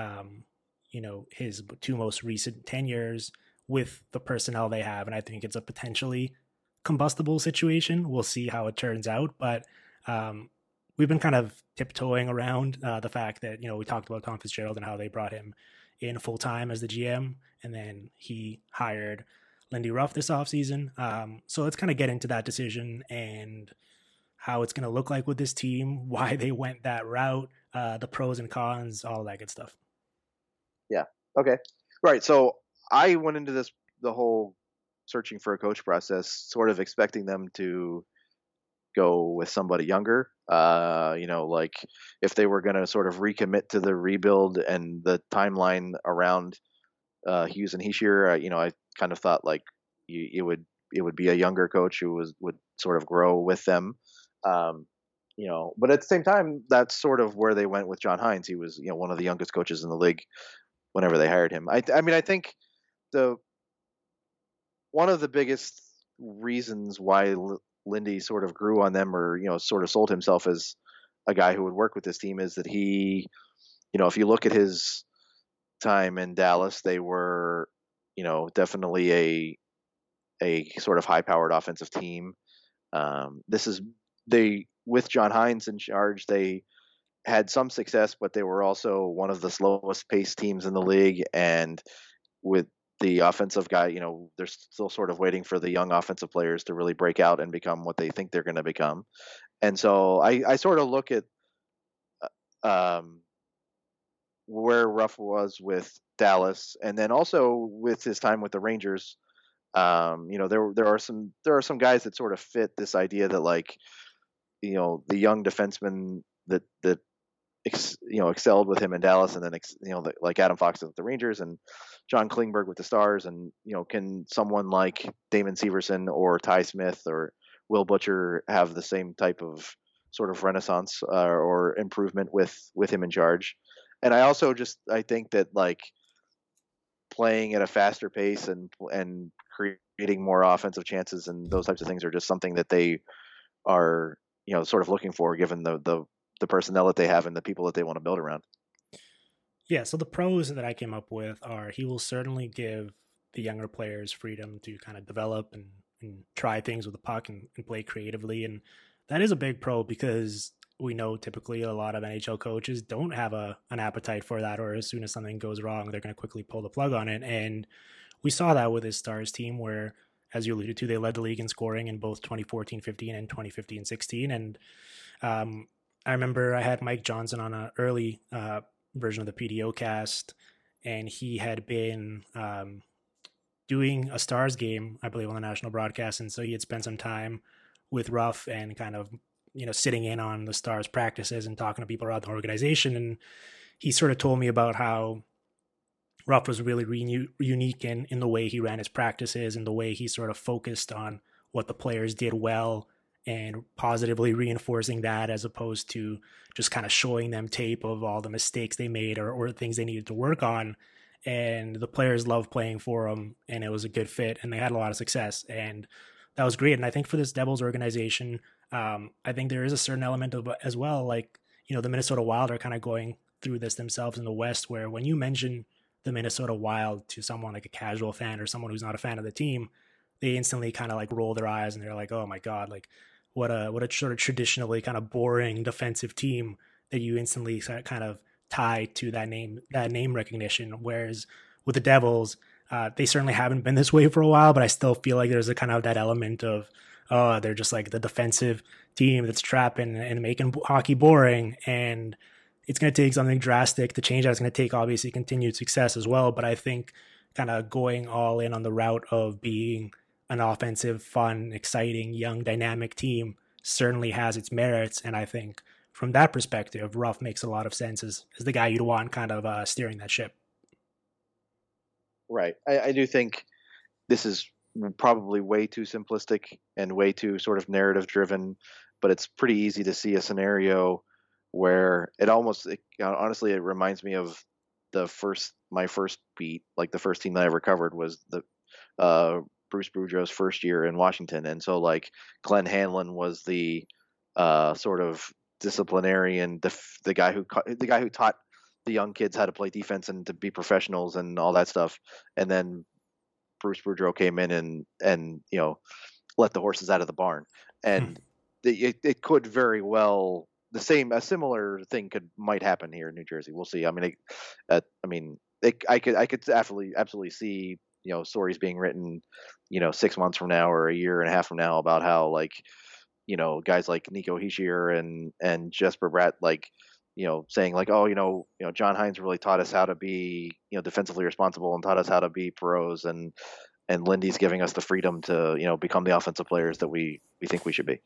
his 2 most recent tenures with the personnel they have. And I think it's a potentially combustible situation. We'll see how it turns out. But we've been kind of tiptoeing around the fact that, we talked about Tom Fitzgerald and how they brought him in full time as the GM. And then he hired Lindy Ruff this offseason. So let's kind of get into that decision and how it's going to look like with this team, why they went that route, the pros and cons, all that good stuff. Yeah. Okay. Right. So I went into the whole searching for a coach process sort of expecting them to go with somebody younger. Like if they were going to sort of recommit to the rebuild and the timeline around Hughes and Hischier, I kind of thought like it would be a younger coach who would sort of grow with them. But at the same time, that's sort of where they went with John Hines. He was, one of the youngest coaches in the league whenever they hired him. I think one of the biggest reasons why Lindy sort of grew on them, or, sort of sold himself as a guy who would work with this team, is that he, if you look at his time in Dallas, they were, definitely a sort of high-powered offensive team. With John Hines in charge, they had some success, but they were also one of the slowest paced teams in the league. And with the offensive guy, they're still sort of waiting for the young offensive players to really break out and become what they think they're going to become. And so I sort of look at where Ruff was with Dallas, and then also with his time with the Rangers. There are some guys that sort of fit this idea that, like, the young defenseman that excelled with him in Dallas, and then like Adam Fox with the Rangers and John Klingberg with the Stars, and can someone like Damon Severson or Ty Smith or Will Butcher have the same type of sort of renaissance or improvement with him in charge? And I also I think that, like, playing at a faster pace and creating more offensive chances and those types of things are just something that they are sort of looking for, given the personnel that they have and the people that they want to build around. Yeah, so the pros that I came up with are he will certainly give the younger players freedom to kind of develop and try things with the puck and play creatively. And that is a big pro, because we know typically a lot of NHL coaches don't have an appetite for that, or as soon as something goes wrong, they're going to quickly pull the plug on it. And we saw that with his Stars team, where, as you alluded to, they led the league in scoring in both 2014-15 and 2015-16. And I remember I had Mike Johnson on an early version of the PDO cast, and he had been doing a Stars game, I believe, on the national broadcast. And so he had spent some time with Ruff and kind of, sitting in on the Stars practices and talking to people around the organization. And he sort of told me about how Ruff was really unique in the way he ran his practices and the way he sort of focused on what the players did well and positively reinforcing that, as opposed to just kind of showing them tape of all the mistakes they made or things they needed to work on. And the players loved playing for him, and it was a good fit, and they had a lot of success, and that was great. And I think for this Devils organization, I think there is a certain element of as well, like, the Minnesota Wild are kind of going through this themselves in the West, where when you mention the Minnesota Wild to someone like a casual fan or someone who's not a fan of the team, they instantly kind of like roll their eyes and they're like, oh my God, like what a sort of traditionally kind of boring defensive team that you instantly kind of tie to that name recognition. Whereas with the Devils, They certainly haven't been this way for a while, but I still feel like there's a kind of that element of, they're just like the defensive team that's trapping and making hockey boring. And it's going to take something drastic to change that. It's going to take obviously continued success as well. But I think kind of going all in on the route of being an offensive, fun, exciting, young, dynamic team certainly has its merits. And I think from that perspective, Ruff makes a lot of sense as the guy you'd want kind of steering that ship. Right. I do think this is probably way too simplistic and way too sort of narrative driven, but it's pretty easy to see a scenario where honestly, it reminds me of my first beat, like the first team that I ever covered was the Bruce Boudreau's first year in Washington. And so like Glenn Hanlon was the sort of disciplinarian, the guy who taught the young kids how to play defense and to be professionals and all that stuff. And then Bruce Boudreau came in and let the horses out of the barn. And it could very well a similar thing might happen here in New Jersey. We'll see. I mean, I could absolutely see stories being written 6 months from now or a year and a half from now about how guys like Nico Hischier and Jesper Bratt saying like, John Hines really taught us how to be defensively responsible and taught us how to be pros, and Lindy's giving us the freedom to become the offensive players that we think we should be.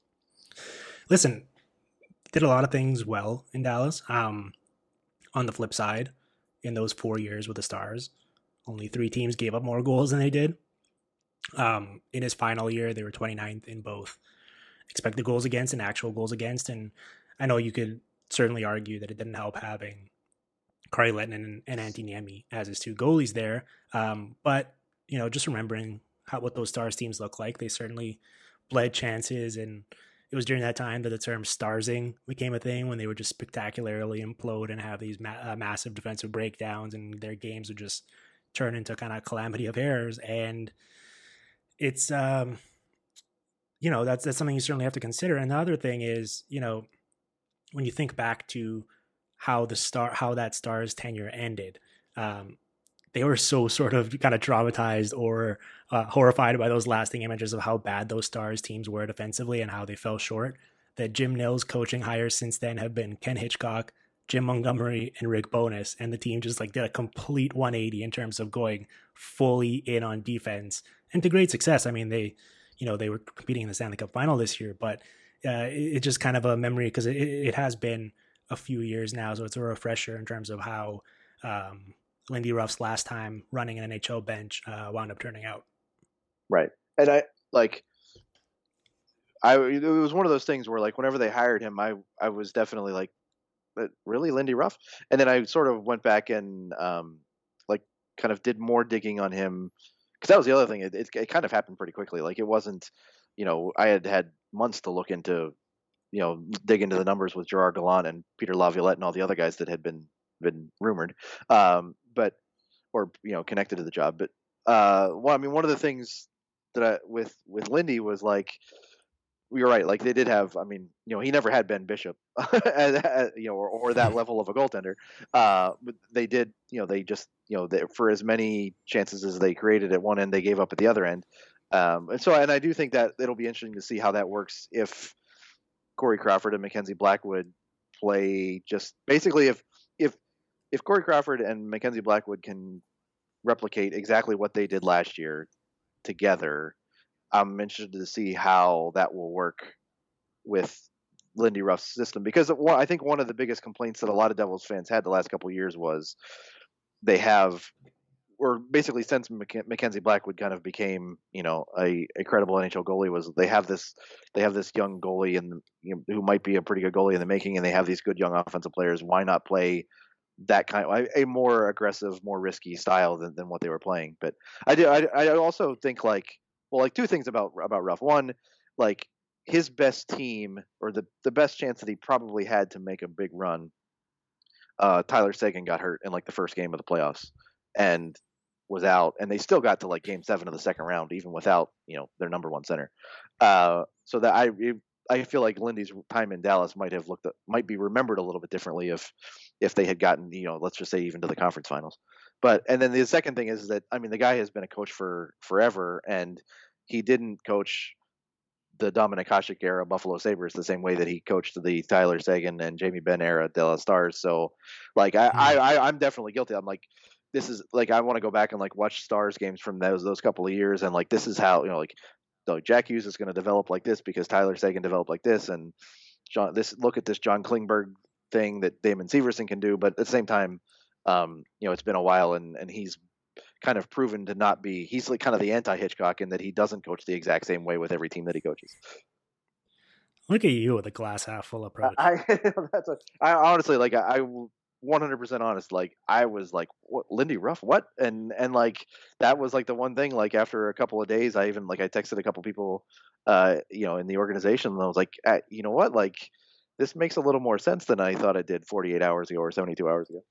Listen, did a lot of things well in Dallas. On the flip side, in those 4 years with the Stars, only 3 teams gave up more goals than they did. In his final year, they were 29th in both expected goals against and actual goals against. And I know you could certainly argue that it didn't help having Kari Lehtinen and Antti Niemi as his 2 goalies there. But, just remembering what those Stars teams look like, they certainly bled chances. And it was during that time that the term starsing became a thing, when they would just spectacularly implode and have these massive defensive breakdowns, and their games would just turn into kind of calamity of errors. And it's, that's something you certainly have to consider. And the other thing is, when you think back to how that Stars tenure ended, they were so sort of kind of traumatized or horrified by those lasting images of how bad those Stars teams were defensively and how they fell short, that Jim Nill's coaching hires since then have been Ken Hitchcock, Jim Montgomery, and Rick Bowness. And the team just did a complete 180 in terms of going fully in on defense, and to great success. I mean, they were competing in the Stanley Cup final this year, but it's just kind of a memory because it has been a few years now. So it's a refresher in terms of how Lindy Ruff's last time running an NHL bench wound up turning out. Right. And it was one of those things where whenever they hired him, I was definitely like, but really, Lindy Ruff? And then I sort of went back and kind of did more digging on him, because that was the other thing. It kind of happened pretty quickly. It wasn't, I had months to look into, dig into the numbers with Gerard Gallant and Peter Laviolette and all the other guys that had been rumored, connected to the job. But one of the things that with Lindy was you're right. They did have, he never had Ben Bishop, or that level of a goaltender. But they did, for as many chances as they created at one end, they gave up at the other end. And I do think that it'll be interesting to see how that works if Corey Crawford and Mackenzie Blackwood play just basically if Corey Crawford and Mackenzie Blackwood can replicate exactly what they did last year together. I'm interested to see how that will work with Lindy Ruff's system, because I think one of the biggest complaints that a lot of Devils fans had the last couple of years was basically since Mackenzie Blackwood kind of became, a credible NHL goalie, was they have this young goalie and who might be a pretty good goalie in the making, and they have these good young offensive players. Why not play that kind of a more aggressive, more risky style than what they were playing? But I also think 2 things about Ruff. One, his best team, or the best chance that he probably had to make a big run, Tyler Seguin got hurt in the first game of the playoffs and was out, and they still got to Game 7 of the second round even without their number 1 center. So that I feel like Lindy's time in Dallas might be remembered a little bit differently if they had gotten let's just say even to the conference finals. But and then the second thing is that I mean the guy has been a coach for forever, and he didn't coach the Dominic Hasek era Buffalo Sabres the same way that he coached the Tyler Seguin and Jamie Benn era Dallas Stars. So like I'm definitely guilty. I'm like, this is like I want to go back and like watch Stars games from those couple of years, and like this is how, you know, like so Jack Hughes is going to develop like this because Tyler Seguin developed like this, and look at this John Klingberg thing that Damon Severson can do. But at the same time, you know, it's been a while, and he's kind of proven to not be. He's like kind of the anti-Hitchcock in that he doesn't coach the exact same way with every team that he coaches. Look at you with a glass half full approach. I honestly, like, I 100% honest. Like, I was like, what, Lindy Ruff, what? And like, that was like the one thing, like after a couple of days, I texted a couple people, you know, in the organization, and I was like, you know what? Like, this makes a little more sense than I thought it did 48 hours ago or 72 hours ago.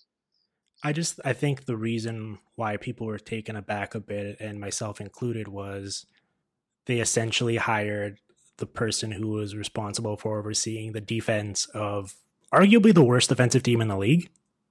I think the reason why people were taken aback a bit, and myself included, was they essentially hired the person who was responsible for overseeing the defense of arguably the worst defensive team in the league.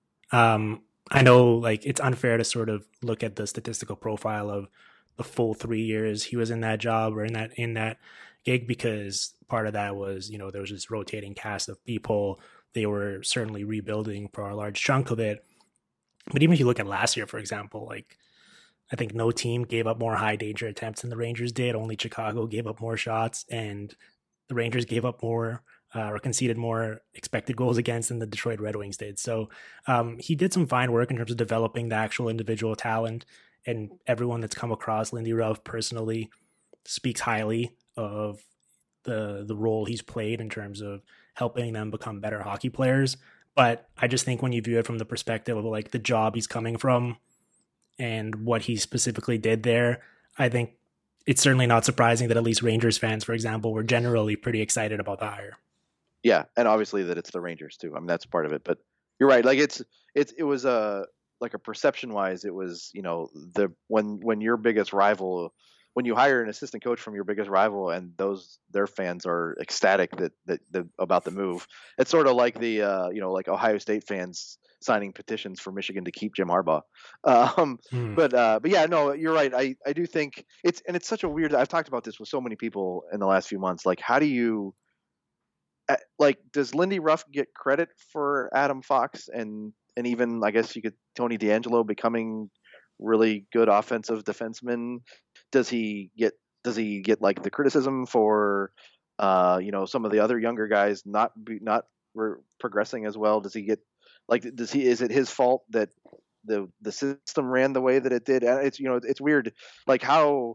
I know, like, it's unfair to sort of look at the statistical profile of the full 3 years he was in that job or in that gig, because part of that was, you know, there was this rotating cast of people. They were certainly rebuilding for a large chunk of it. But even if you look at last year, for example, like, I think no team gave up more high danger attempts than the Rangers did. Only Chicago gave up more shots, and the Rangers gave up more or conceded more expected goals against than the Detroit Red Wings did. So he did some fine work in terms of developing the actual individual talent, and everyone that's come across Lindy Ruff personally speaks highly of the role he's played in terms of helping them become better hockey players. But I just think when you view it from the perspective of like the job he's coming from and what he specifically did there, I think it's certainly not surprising that at least Rangers fans, for example, were generally pretty excited about the hire. Yeah, and obviously that it's the Rangers too. I mean, that's part of it. But you're right. Like it was like a perception wise, it was, you know, when your biggest rival, when you hire an assistant coach from your biggest rival and their fans are ecstatic that about the move, it's sort of like the you know, like Ohio State fans signing petitions for Michigan to keep Jim Harbaugh. But yeah, no, you're right. I do think it's such a weird. I've talked about this with so many people in the last few months. Like, how do you like, does Lindy Ruff get credit for Adam Fox and even, I guess you could, Tony DeAngelo becoming really good offensive defenseman? Does he get like the criticism for you know, some of the other younger guys not progressing as well? Does he get like, is it his fault that the system ran the way that it did? It's, you know, it's weird, like how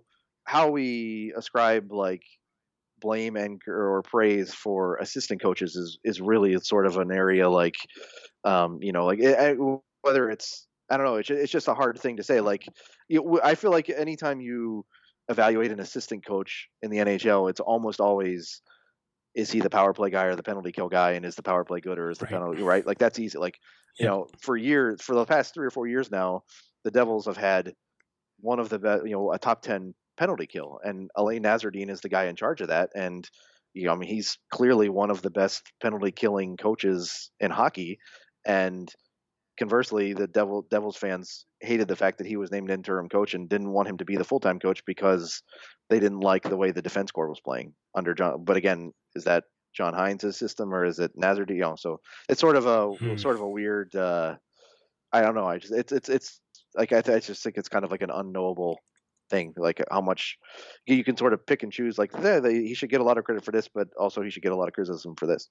we ascribe like blame and or praise for assistant coaches is really sort of an area like you know, like whether it's, I don't know, it's just a hard thing to say. Like, I feel like anytime you evaluate an assistant coach in the NHL, it's almost always, is he the power play guy or the penalty kill guy, and is the power play good or is the penalty right? Like, that's easy. Like, you know, for the past 3 or 4 years now, the Devils have had one of the best, you know, a top 10 penalty kill, and Alain Nasreddine is the guy in charge of that. And, you know, I mean, he's clearly one of the best penalty killing coaches in hockey. And conversely, the Devils fans hated the fact that he was named interim coach and didn't want him to be the full-time coach because they didn't like the way the defense corps was playing under John. But again, is that John Hines' system or is it Nasreddine? You know, so it's sort of a weird. I don't know. It's like I just think it's kind of like an unknowable thing. Like how much you can sort of pick and choose. Like he should get a lot of credit for this, but also he should get a lot of criticism for this.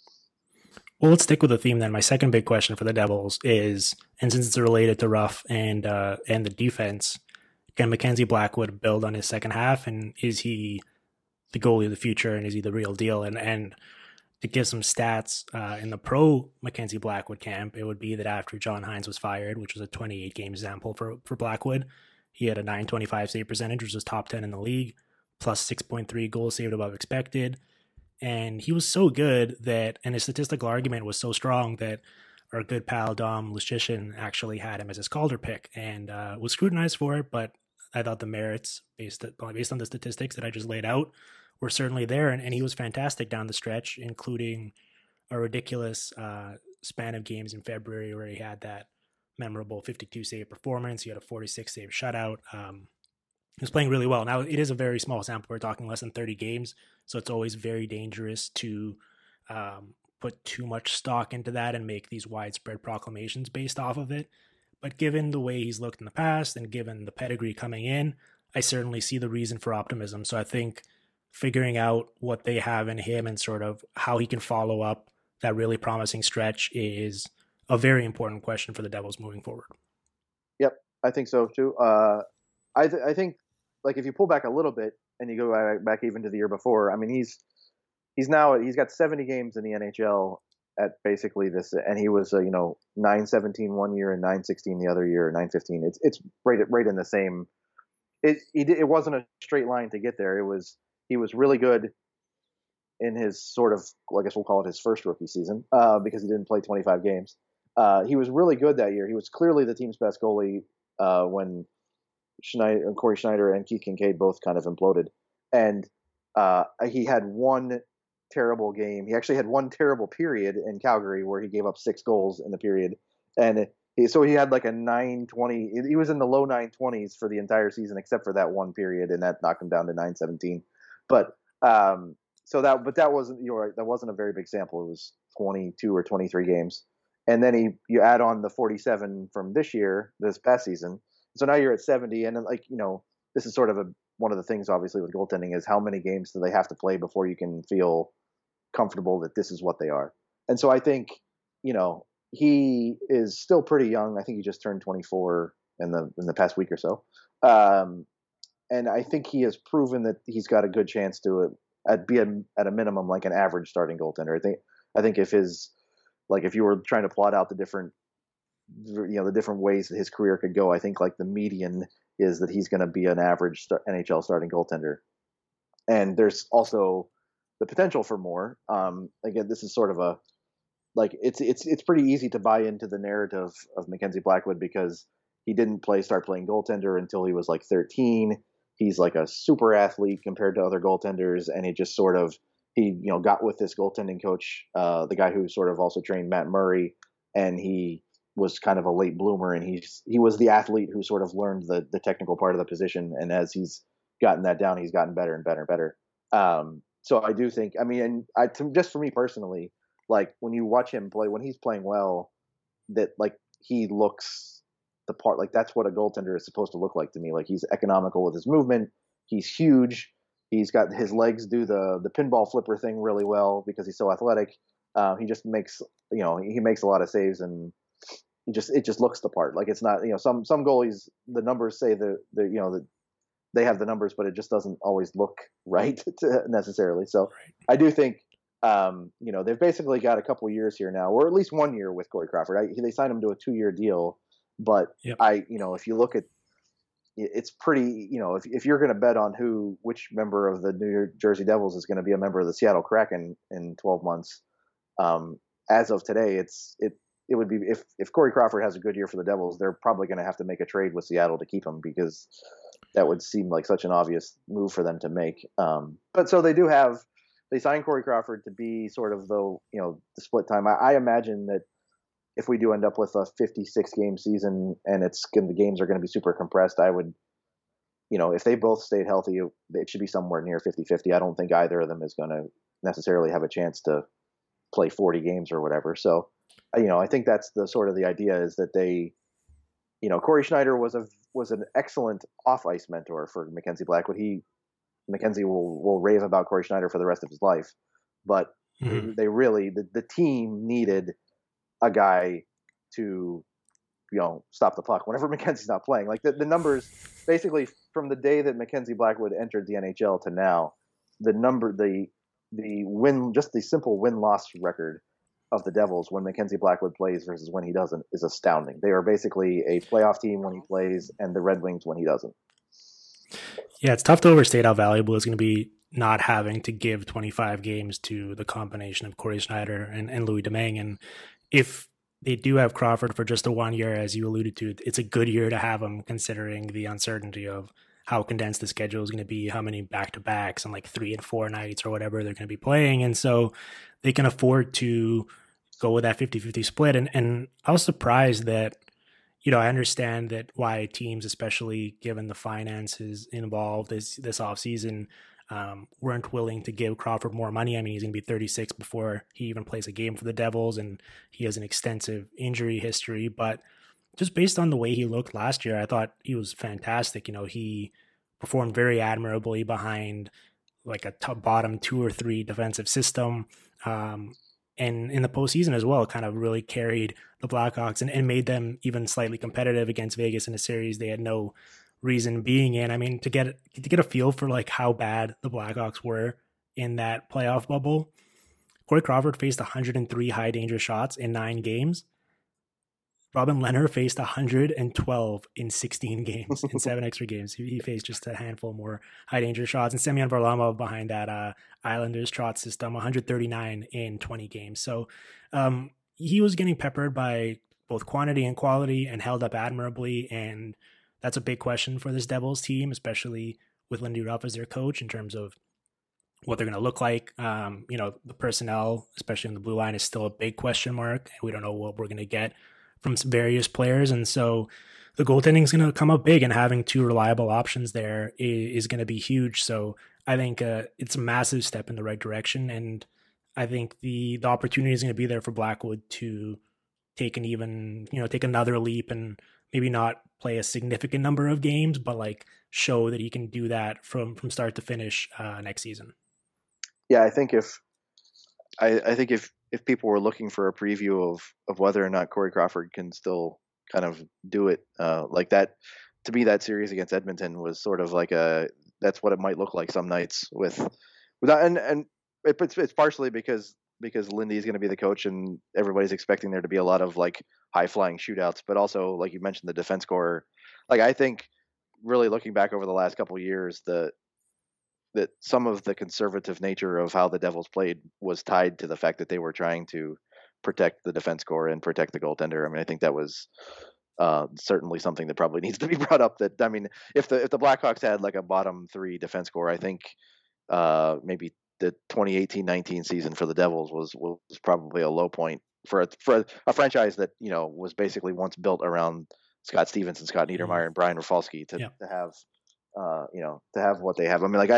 Well, let's stick with the theme then. My second big question for the Devils is, and since it's related to Ruff and the defense, can Mackenzie Blackwood build on his second half? And is he the goalie of the future? And is he the real deal? And to give some stats in the pro Mackenzie Blackwood camp, it would be that after John Hines was fired, which was a 28-game example for Blackwood, he had a .925 save percentage, which was top 10 in the league, plus 6.3 goals saved above expected. And he was so good that, and his statistical argument was so strong that our good pal Dom Luszczyszyn actually had him as his Calder pick and was scrutinized for it. But I thought the merits, based on the statistics that I just laid out, were certainly there. And he was fantastic down the stretch, including a ridiculous span of games in February where he had that memorable 52 save performance. He had a 46 save shutout. He was playing really well. Now, it is a very small sample. We're talking less than 30 games, so it's always very dangerous to put too much stock into that and make these widespread proclamations based off of it. But given the way he's looked in the past and given the pedigree coming in, I certainly see the reason for optimism. So I think figuring out what they have in him and sort of how he can follow up that really promising stretch is a very important question for the Devils moving forward. Yep, I think so too. I think, like, if you pull back a little bit and you go back even to the year before, I mean, he's got 70 games in the NHL at basically this, and he was 9-17 one year and 9-16 the other year, 9-15. It's right in the same. It wasn't a straight line to get there. He was really good in his sort of, well, I guess we'll call it his first rookie season, because he didn't play 25 games. He was really good that year. He was clearly the team's best goalie when Corey Schneider and Keith Kincaid both kind of imploded. And he had one terrible game. He actually had one terrible period in Calgary where he gave up 6 goals in the period. And so he had like a 920. He was in the low 920s for the entire season, except for that one period, and that knocked him down to 917. But that wasn't, you're right, that wasn't a very big sample. It was 22 or 23 games. And then you add on the 47 from this past season. So now you're at 70. And then, this is sort of one of the things, obviously, with goaltending is how many games do they have to play before you can feel comfortable that this is what they are. And so I think, he is still pretty young. I think he just turned 24 in the past week or so. And I think he has proven that he's got a good chance to be at a minimum like an average starting goaltender. I think if you were trying to plot out the different ways that his career could go, I think like the median is that he's going to be an average NHL starting goaltender. And there's also the potential for more. Again, this is sort of it's pretty easy to buy into the narrative of Mackenzie Blackwood because he didn't start playing goaltender until he was like 13. He's like a super athlete compared to other goaltenders, and he just sort of got with this goaltending coach, the guy who sort of also trained Matt Murray, and he was kind of a late bloomer, and he was the athlete who sort of learned the technical part of the position, and as he's gotten that down, he's gotten better and better and better. So I do think, just for me personally, like when you watch him play, when he's playing well, that like he looks the part. Like that's what a goaltender is supposed to look like to me. Like he's economical with his movement. He's huge. He's got his legs do the pinball flipper thing really well because he's so athletic. He just makes he makes a lot of saves, and it just looks the part. Like it's not some goalies, the numbers say that they have the numbers, but it just doesn't always look right necessarily. So I do think they've basically got a couple years here now, or at least 1 year with Corey Crawford. They signed him to a 2-year deal, but yep. If you look at it's pretty, if you're going to bet on which member of the New Jersey Devils is going to be a member of the Seattle Kraken in 12 months, as of today, it would be if Corey Crawford has a good year for the Devils, they're probably going to have to make a trade with Seattle to keep him because that would seem like such an obvious move for them to make. But so they signed Corey Crawford to be sort of the split time. I imagine that if we do end up with a 56 game season and the games are going to be super compressed, I would, if they both stayed healthy, it should be somewhere near 50-50. I don't think either of them is going to necessarily have a chance to play 40 games or whatever. So, I think that's the sort of the idea is that they, Corey Schneider was an excellent off ice mentor for Mackenzie Blackwood. Mackenzie will rave about Corey Schneider for the rest of his life, but they really, the team needed a guy to, stop the puck whenever Mackenzie's not playing. Like the numbers, basically from the day that Mackenzie Blackwood entered the NHL to now, the win, just the simple win-loss record of the Devils when Mackenzie Blackwood plays versus when he doesn't is astounding. They are basically a playoff team when he plays and the Red Wings when he doesn't. Yeah, it's tough to overstate how valuable it's going to be not having to give 25 games to the combination of Corey Schneider and Louis Domingue. And if they do have Crawford for just a 1 year, as you alluded to, it's a good year to have him considering the uncertainty of how condensed the schedule is going to be, how many back-to-backs and like 3 and 4 nights or whatever they're going to be playing. And so they can afford to go with that 50-50 split. And I was surprised that, I understand that why teams, especially given the finances involved this offseason, weren't willing to give Crawford more money. I mean, he's going to be 36 before he even plays a game for the Devils, and he has an extensive injury history. But just based on the way he looked last year, I thought he was fantastic. He performed very admirably behind like a top bottom 2 or 3 defensive system. And in the postseason as well, kind of really carried the Blackhawks and made them even slightly competitive against Vegas in a series they had no reason being in. I mean, to get a feel for like how bad the Blackhawks were in that playoff bubble, Corey Crawford faced 103 high danger shots in 9 games. Robin Lehner faced 112 in 16 games, in 7 extra games. He faced just a handful more high danger shots. And Semyon Varlamov behind that Islanders trot system, 139 in 20 games. So he was getting peppered by both quantity and quality and held up admirably. And that's a big question for this Devils team, especially with Lindy Ruff as their coach, in terms of what they're going to look like. The personnel, especially in the blue line, is still a big question mark. We don't know what we're going to get from some various players. And so the goaltending is going to come up big, and having 2 reliable options there is going to be huge. So I think it's a massive step in the right direction. And I think the opportunity is going to be there for Blackwood to take take another leap and maybe not play a significant number of games, but like show that he can do that from start to finish next season. Yeah, I think if people were looking for a preview of whether or not Corey Crawford can still kind of do it like that, to me, that series against Edmonton was sort of like that's what it might look like some nights and it's partially because Lindy is going to be the coach and everybody's expecting there to be a lot of like high flying shootouts, but also, like you mentioned, the defense core. Like, I think really looking back over the last couple of years, that some of the conservative nature of how the Devils played was tied to the fact that they were trying to protect the defense core and protect the goaltender. I mean, I think that was certainly something that probably needs to be brought up. That, I mean, if the Blackhawks had like a bottom 3 defense core, I think maybe the 2018-19 season for the Devils was probably a low point for a franchise that was basically once built around Scott Stevenson, Scott Niedermayer, and Brian Rafalski to have to have what they have. I mean,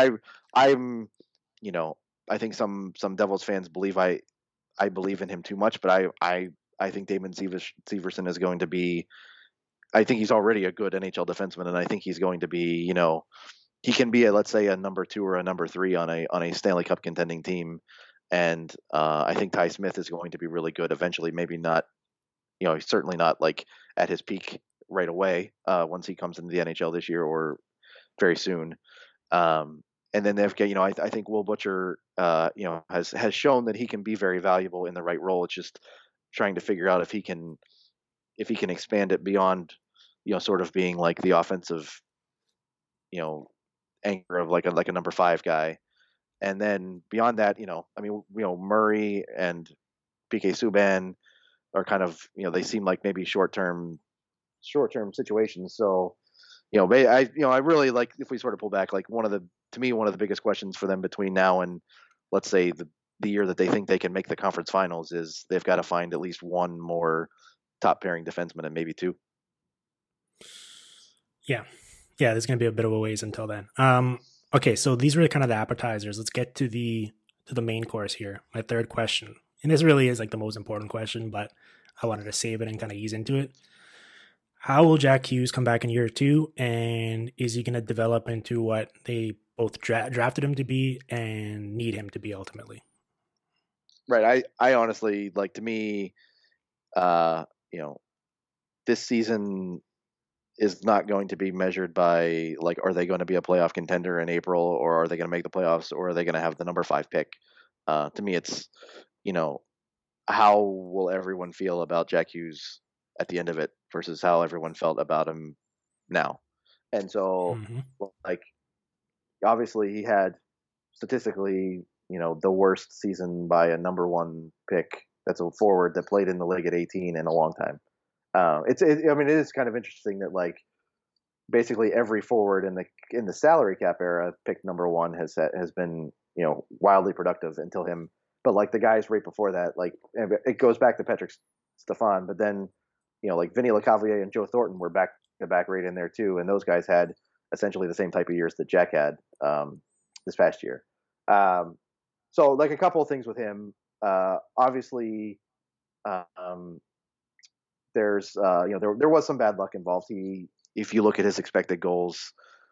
I think some Devils fans believe I believe in him too much, but I think Damon Severson is going to be. I think he's already a good NHL defenseman, and I think he's going to be. He can be let's say a number 2 or a number 3 on a Stanley Cup contending team, and I think Ty Smith is going to be really good eventually. Maybe not, certainly not like at his peak right away once he comes into the NHL this year or very soon. And then they've got, I think Will Butcher, has shown that he can be very valuable in the right role. It's just trying to figure out if he can expand it beyond, sort of being like the offensive, anchor of like a number 5 guy. And then beyond that, Murray and PK Subban are kind of, they seem like maybe short-term situations. So, I really like, if we sort of pull back, like one of the biggest questions for them between now and let's say the year that they think they can make the conference finals is they've got to find at least one more top pairing defenseman and maybe 2. Yeah, there's going to be a bit of a ways until then. Okay, so these were kind of the appetizers. Let's get to the main course here. My third question, and this really is like the most important question, but I wanted to save it and kind of ease into it. How will Jack Hughes come back in year 2, and is he going to develop into what they both drafted him to be and need him to be ultimately? Right. I honestly, like, to me, this season is not going to be measured by like, are they going to be a playoff contender in April, or are they going to make the playoffs, or are they going to have the number 5 pick? To me, it's, how will everyone feel about Jack Hughes at the end of it versus how everyone felt about him now. And so like, obviously he had statistically, the worst season by a number 1 pick. That's a forward that played in the league at 18 in a long time. It is kind of interesting that like basically every forward in the salary cap era picked number 1 has been, wildly productive until him. But like the guys right before that, like it goes back to Patrick Stefan, but then, like Vinny LeCavalier and Joe Thornton were back to back right in there too, and those guys had essentially the same type of years that Jack had this past year. So like a couple of things with him, obviously, there's there was some bad luck involved. If you look at his expected goals,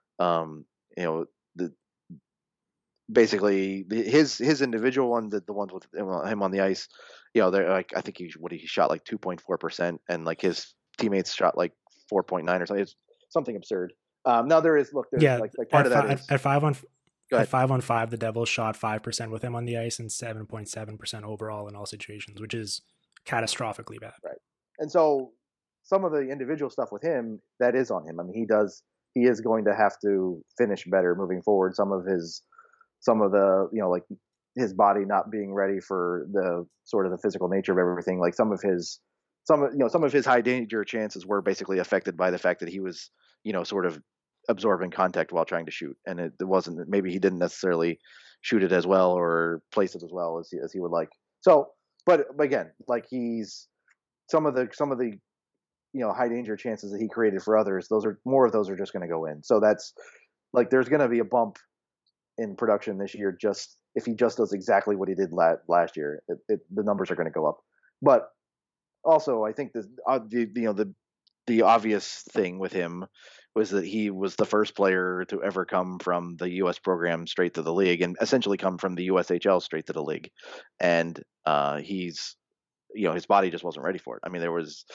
basically his individual one, the ones with him on the ice, they're like, I think he shot like 2.4%, and like his teammates shot like 4.9 or something. It's something absurd. Now there's like part of that is at 5-on-5, the Devils shot 5% with him on the ice and 7.7% overall in all situations, which is catastrophically bad. Right. And so some of the individual stuff with him, that is on him. I mean, he is going to have to finish better moving forward. Some of the like his body not being ready for the sort of the physical nature of everything. Like some of his high danger chances were basically affected by the fact that he was, sort of absorbing contact while trying to shoot. And it wasn't, maybe he didn't necessarily shoot it as well or place it as well as he would like. So, but again, like some of the high danger chances that he created for others, more of those are just going to go in. So that's like, there's going to be a bump in production this year, just if he just does exactly what he did last year. The numbers are going to go up. But also, I think the obvious thing with him was that he was the first player to ever come from the U.S. program straight to the league, and essentially come from the USHL straight to the league. And his body just wasn't ready for it. I mean, there was,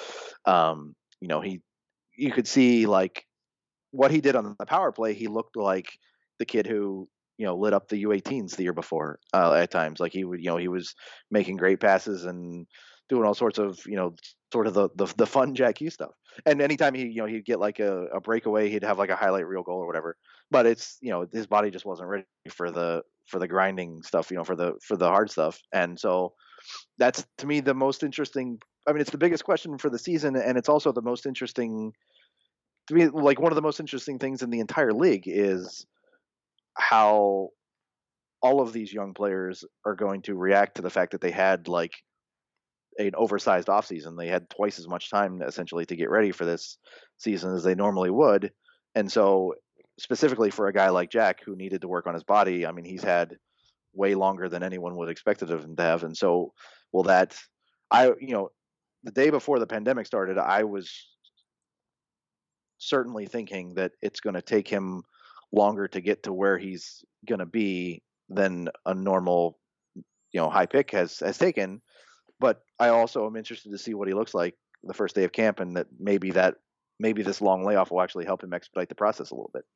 you could see like what he did on the power play. He looked like the kid who, lit up the U18s the year before at times. Like he was making great passes and doing all sorts of, sort of the fun Jack Hughes stuff. And anytime he'd get like a breakaway, he'd have like a highlight reel goal or whatever. But it's, his body just wasn't ready for the grinding stuff, for the hard stuff. And so that's, to me, the most interesting. I mean, it's the biggest question for the season, and it's also the most interesting to me. Like one of the most interesting things in the entire league is how all of these young players are going to react to the fact that they had like an oversized offseason. They had twice as much time essentially to get ready for this season as they normally would. And so specifically for a guy like Jack who needed to work on his body, I mean, he's had way longer than anyone would expect of him to have. And so, the day before the pandemic started, I was certainly thinking that it's going to take him longer to get to where he's going to be than a normal, high pick has taken. But I also am interested to see what he looks like the first day of camp, and that maybe this long layoff will actually help him expedite the process a little bit.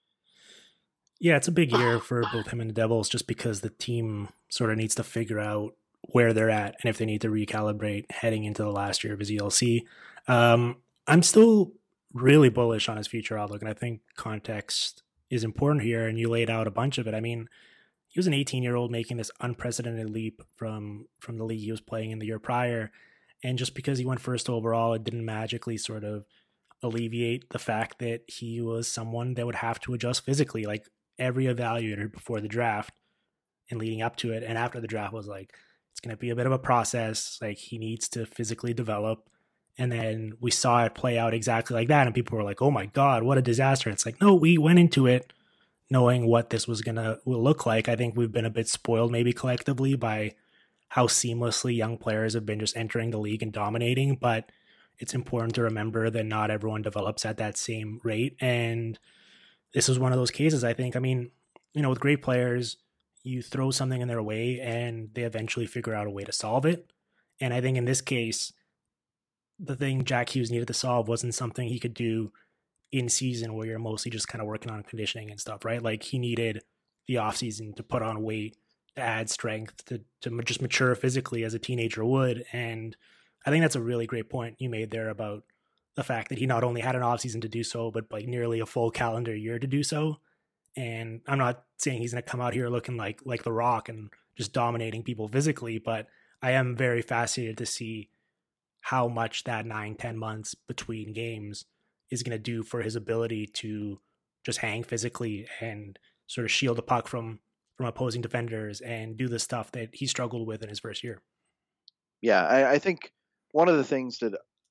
Yeah, it's a big year for both him and the Devils, just because the team sort of needs to figure out where they're at and if they need to recalibrate heading into the last year of his ELC. I'm still really bullish on his future outlook, and I think context is important here, and you laid out a bunch of it. I mean, he was an 18-year-old making this unprecedented leap from the league he was playing in the year prior, and just because he went first overall, it didn't magically sort of alleviate the fact that he was someone that would have to adjust physically. Like every evaluator before the draft and leading up to it and after the draft was like, it's going to be a bit of a process. Like he needs to physically develop. And then we saw it play out exactly like that. And people were like, oh my God, what a disaster. It's like, no, we went into it knowing what this will look like. I think we've been a bit spoiled maybe collectively by how seamlessly young players have been just entering the league and dominating. But it's important to remember that not everyone develops at that same rate. And this is one of those cases, I think. I mean, with great players, you throw something in their way and they eventually figure out a way to solve it. And I think in this case, the thing Jack Hughes needed to solve wasn't something he could do in season where you're mostly just kind of working on conditioning and stuff, right? Like he needed the offseason to put on weight, to add strength, to just mature physically as a teenager would. And I think that's a really great point you made there about the fact that he not only had an offseason to do so, but like nearly a full calendar year to do so. And I'm not saying he's going to come out here looking like The Rock and just dominating people physically, but I am very fascinated to see how much that 9-10 months between games is going to do for his ability to just hang physically and sort of shield the puck from opposing defenders and do the stuff that he struggled with in his first year. Yeah, I think one of the things that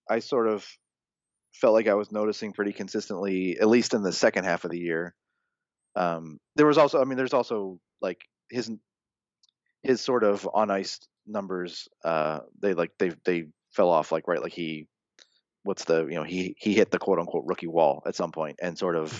I sort of felt like I was noticing pretty consistently, at least in the second half of the year. There was also, I mean, there's also like his sort of on ice numbers. They fell off like right, like he hit the quote unquote rookie wall at some point and sort of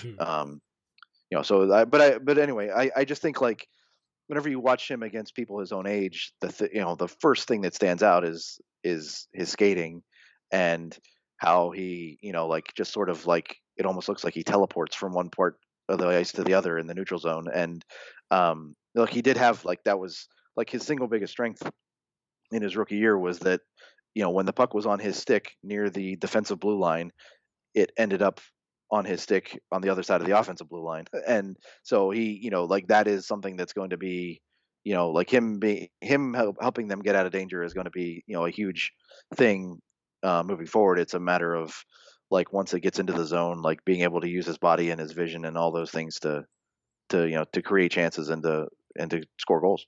but anyway, I just think like whenever you watch him against people his own age, the first thing that stands out is his skating and how he, like just sort of like it almost looks like he teleports from one part of the ice to the other in the neutral zone. And look, he did have like that was like his single biggest strength in his rookie year was that when the puck was on his stick near the defensive blue line, it ended up on his stick on the other side of the offensive blue line. And so he, like that is something that's going to be, like him helping them get out of danger is going to be, a huge thing moving forward. It's a matter of like once it gets into the zone, like being able to use his body and his vision and all those things to create chances and to score goals.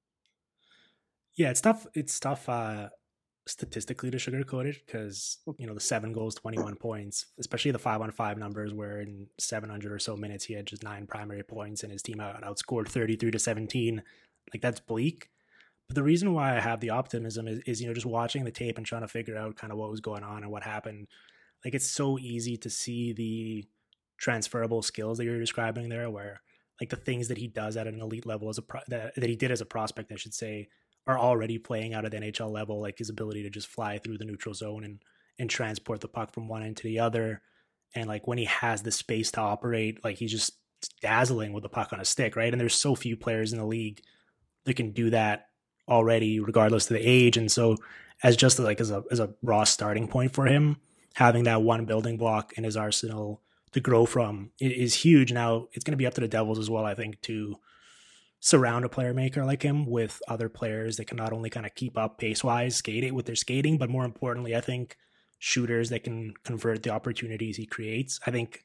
Yeah, it's tough. It's tough statistically to sugarcoat it because the 7 goals, 21 points, especially the 5-on-5 numbers, where in 700 or so minutes he had just 9 primary points and his team outscored 33-17. Like that's bleak. But the reason why I have the optimism is just watching the tape and trying to figure out kind of what was going on and what happened. Like it's so easy to see the transferable skills that you're describing there, where like the things that he does at an elite level that he did as a prospect, I should say, are already playing out at the NHL level, like his ability to just fly through the neutral zone and transport the puck from one end to the other. And like when he has the space to operate, like he's just dazzling with the puck on a stick, right? And there's so few players in the league that can do that already, regardless of the age. And so as a raw starting point for him, having that one building block in his arsenal to grow from is huge. Now it's going to be up to the Devils as well, I think, to surround a player maker like him with other players that can not only kind of keep up pace-wise, with their skating, but more importantly, I think shooters that can convert the opportunities he creates. I think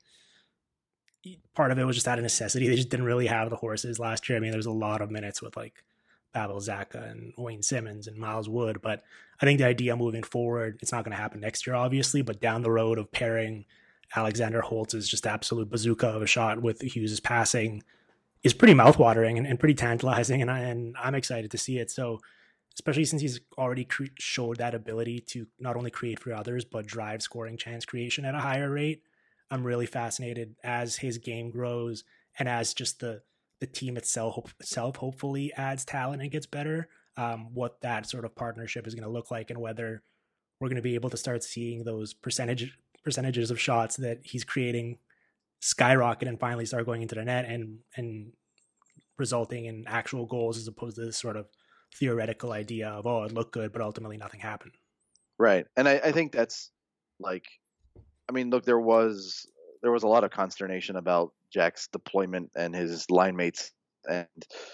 part of it was just out of necessity. They just didn't really have the horses last year. I mean, there's a lot of minutes with like Pavel Zacha and Wayne Simmons and Miles Wood, but I think the idea moving forward, it's not going to happen next year, obviously, but down the road of pairing Alexander Holtz's just absolute bazooka of a shot with Hughes' passing is pretty mouthwatering and pretty tantalizing, and I'm excited to see it. So, especially since he's already showed that ability to not only create for others, but drive scoring chance creation at a higher rate, I'm really fascinated as his game grows and as just the team itself hopefully adds talent and gets better, what that sort of partnership is going to look like and whether we're going to be able to start seeing those percentages of shots that he's creating skyrocket and finally start going into the net and resulting in actual goals as opposed to this sort of theoretical idea of, oh, it looked good, but ultimately nothing happened. Right. And I think that's like, I mean, look, there was a lot of consternation about Jack's deployment and his line mates. And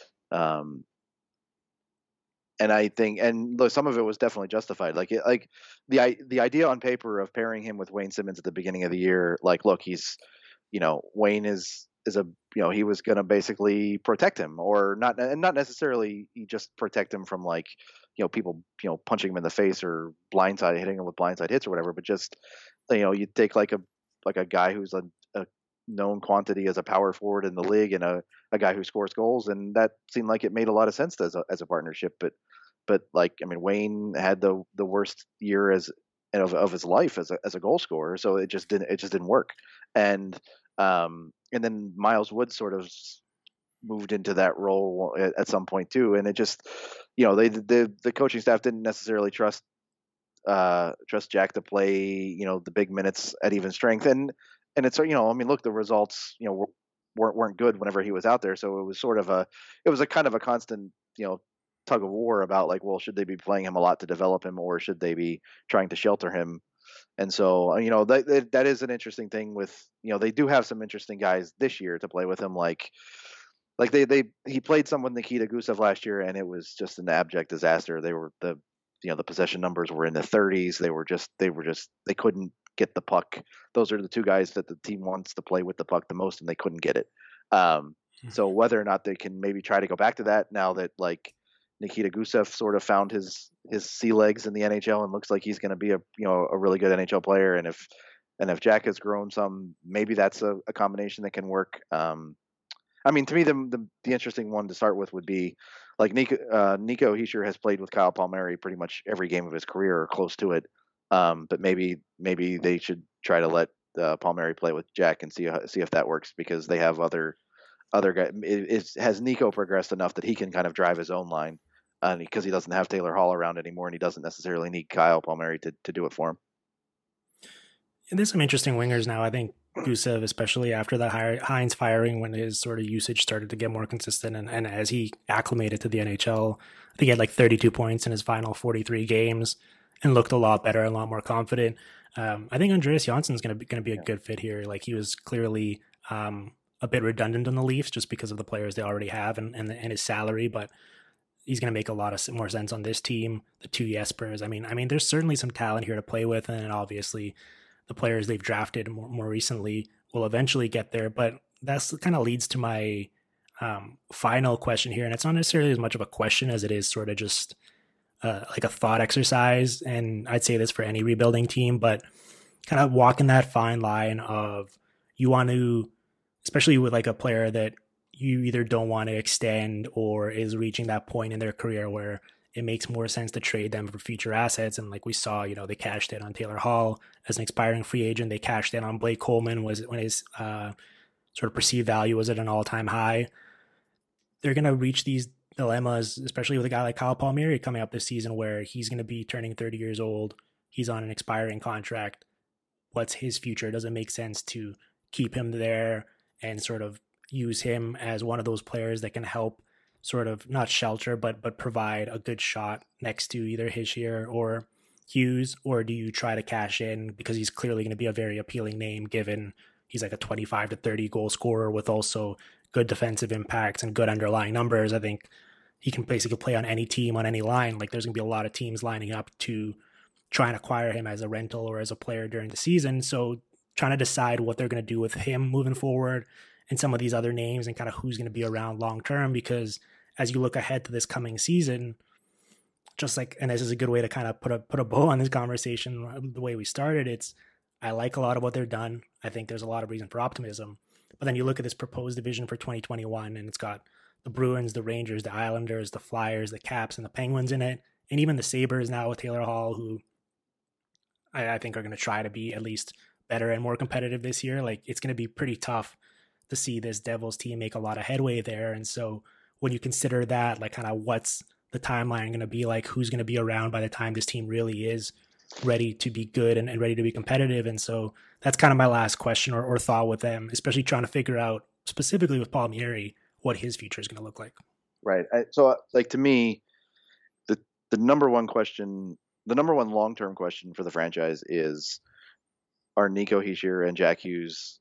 I think, and look, some of it was definitely justified. Like the idea on paper of pairing him with Wayne Simmons at the beginning of the year, like, look, he's, Wayne is he was going to basically protect him or not, and not necessarily just protect him from like, people, punching him in the face or hitting him with blindside hits or whatever, but just, you take like a guy who's a known quantity as a power forward in the league and a guy who scores goals. And that seemed like it made a lot of sense as a partnership. But like, I mean, Wayne had the worst year of his life as a goal scorer. So it just didn't work. And then Miles Wood sort of moved into that role at some point too. And it just, the coaching staff didn't necessarily trust Jack to play, the big minutes at even strength. And it's, I mean, look, the results, weren't good whenever he was out there. So it was a kind of a constant, tug of war about like, well, should they be playing him a lot to develop him or should they be trying to shelter him? And so, that is an interesting thing with, they do have some interesting guys this year to play with him. Like he played someone Nikita Gusev last year and it was just an abject disaster. They were the possession numbers were in the 30s. They couldn't get the puck. Those are the two guys that the team wants to play with the puck the most and they couldn't get it. So whether or not they can maybe try to go back to that now that like, Nikita Gusev sort of found his sea legs in the NHL and looks like he's going to be a really good NHL player. And if Jack has grown some, maybe that's a combination that can work. I mean, to me, the interesting one to start with would be like Nico Hischier has played with Kyle Palmieri pretty much every game of his career or close to it. But maybe they should try to let Palmieri play with Jack and see if that works, because they have other guys. Has Nico progressed enough that he can kind of drive his own line, because he doesn't have Taylor Hall around anymore, and he doesn't necessarily need Kyle Palmieri to do it for him. And there's some interesting wingers now. I think Gusev, especially after the Hines firing, when his sort of usage started to get more consistent, and as he acclimated to the NHL, I think he had like 32 points in his final 43 games and looked a lot better and a lot more confident. I think Andreas Johnsson is going to be a good fit here. Like, he was clearly a bit redundant on the Leafs just because of the players they already have and his salary, but he's going to make a lot of more sense on this team. The two Jespers. I mean, there's certainly some talent here to play with, and obviously the players they've drafted more recently will eventually get there. But that's kind of leads to my final question here, and it's not necessarily as much of a question as it is sort of just like a thought exercise. And I'd say this for any rebuilding team, but kind of walking that fine line of, you want to, especially with like a player that you either don't want to extend or is reaching that point in their career where it makes more sense to trade them for future assets. And like we saw, they cashed in on Taylor Hall as an expiring free agent. They cashed in on Blake Coleman when his sort of perceived value was at an all-time high. They're going to reach these dilemmas, especially with a guy like Kyle Palmieri coming up this season, where he's going to be turning 30 years old. He's on an expiring contract. What's his future? Does it make sense to keep him there and sort of use him as one of those players that can help sort of not shelter, but provide a good shot next to either Hischier or Hughes? Or do you try to cash in because he's clearly going to be a very appealing name, given he's like a 25 to 30 goal scorer with also good defensive impacts and good underlying numbers? I think he can basically play on any team, on any line. Like, there's going to be a lot of teams lining up to try and acquire him as a rental or as a player during the season. So trying to decide what they're going to do with him moving forward and some of these other names and kind of who's going to be around long term, because as you look ahead to this coming season, just like, and this is a good way to kind of put a bow on this conversation, the way we started, I like a lot of what they're done. I think there's a lot of reason for optimism. But then you look at this proposed division for 2021, and it's got the Bruins, the Rangers, the Islanders, the Flyers, the Caps, and the Penguins in it, and even the Sabres now with Taylor Hall, who I think are going to try to be at least better and more competitive this year. Like, it's going to be pretty tough to see this Devils team make a lot of headway there. And so when you consider that, like, kind of what's the timeline going to be like, who's going to be around by the time this team really is ready to be good and ready to be competitive. And so that's kind of my last question or thought with them, especially trying to figure out specifically with Palmieri what his future is going to look like. Right. So like, to me, the number one question, the number one long-term question for the franchise is, are Nico Hischier and Jack Hughes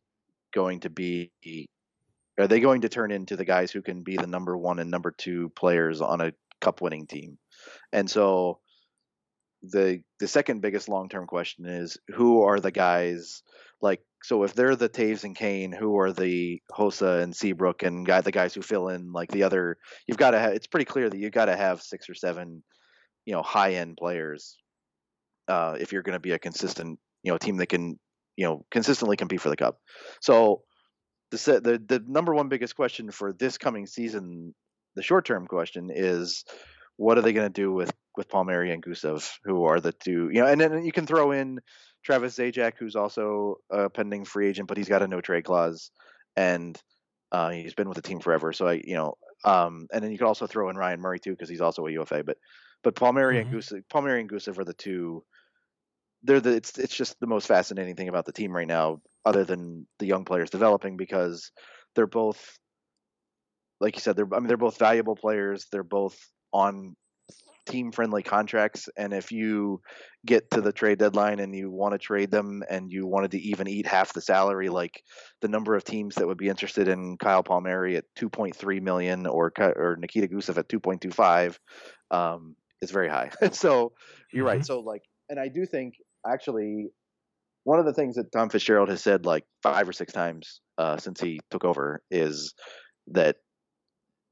are they going to turn into the guys who can be the number one and number two players on a cup winning team? And so the second biggest long-term question is, who are the guys, like, so if they're the Taves and Kane, who are the Hossa and Seabrook and the guys who fill in like the other, you've got to have, it's pretty clear that you've got to have 6 or 7, high-end players if you're going to be a consistent, team that can, consistently compete for the cup. So the number one biggest question for this coming season, the short-term question is, what are they going to do with Palmieri and Gusev, who are the two, and then you can throw in Travis Zajac, who's also a pending free agent, but he's got a no trade clause, and he's been with the team forever. So and then you could also throw in Ryan Murray too, because he's also a UFA. But Palmieri and Gusev are the two. It's just the most fascinating thing about the team right now, other than the young players developing, because they're both, like you said, they're both valuable players. They're both on team-friendly contracts, and if you get to the trade deadline and you want to trade them and you wanted to even eat half the salary, like the number of teams that would be interested in Kyle Palmieri at $2.3 million or Nikita Gusev at $2.25 is very high. So you're right. So and I do think actually one of the things that Tom Fitzgerald has said like 5 or 6 times since he took over is that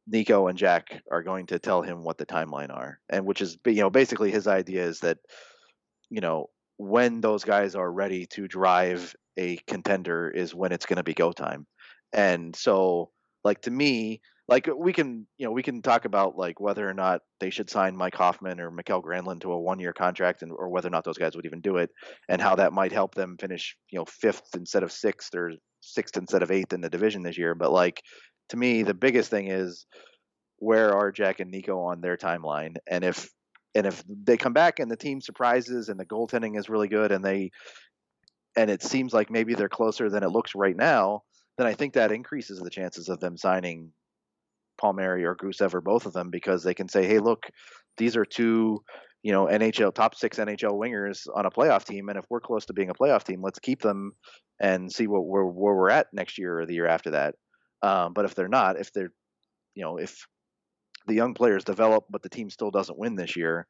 Nico and Jack are going to tell him what the timeline are, and which is, you know, basically his idea is that, you know, when those guys are ready to drive a contender is when it's going to be go time. And so, like, to me, like, we can talk about like whether or not they should sign Mike Hoffman or Mikael Granlund to a 1-year contract, and or whether or not those guys would even do it, and how that might help them finish, you know, 5th instead of 6th, or 6th instead of 8th in the division this year. But like, to me, the biggest thing is, where are Jack and Nico on their timeline? And if they come back and the team surprises and the goaltending is really good, and it seems like maybe they're closer than it looks right now, then I think that increases the chances of them signing Palmieri or Gusev, or both of them, because they can say, hey, look, these are 2, you know, top 6 NHL wingers on a playoff team, and if we're close to being a playoff team, let's keep them and see where we're at next year or the year after that. But if they're not, if they're, you know, if the young players develop but the team still doesn't win this year,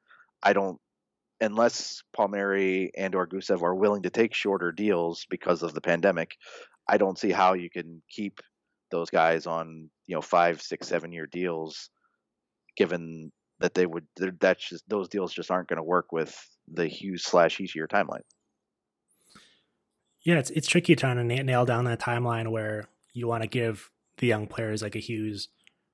unless Palmieri and or Gusev are willing to take shorter deals because of the pandemic, I don't see how you can keep those guys on, you know, 5, 6, 7-year deals, given that those deals just aren't going to work with the Hughes/Hischier timeline. Yeah, it's tricky trying to nail down that timeline where you want to give the young players like a Hughes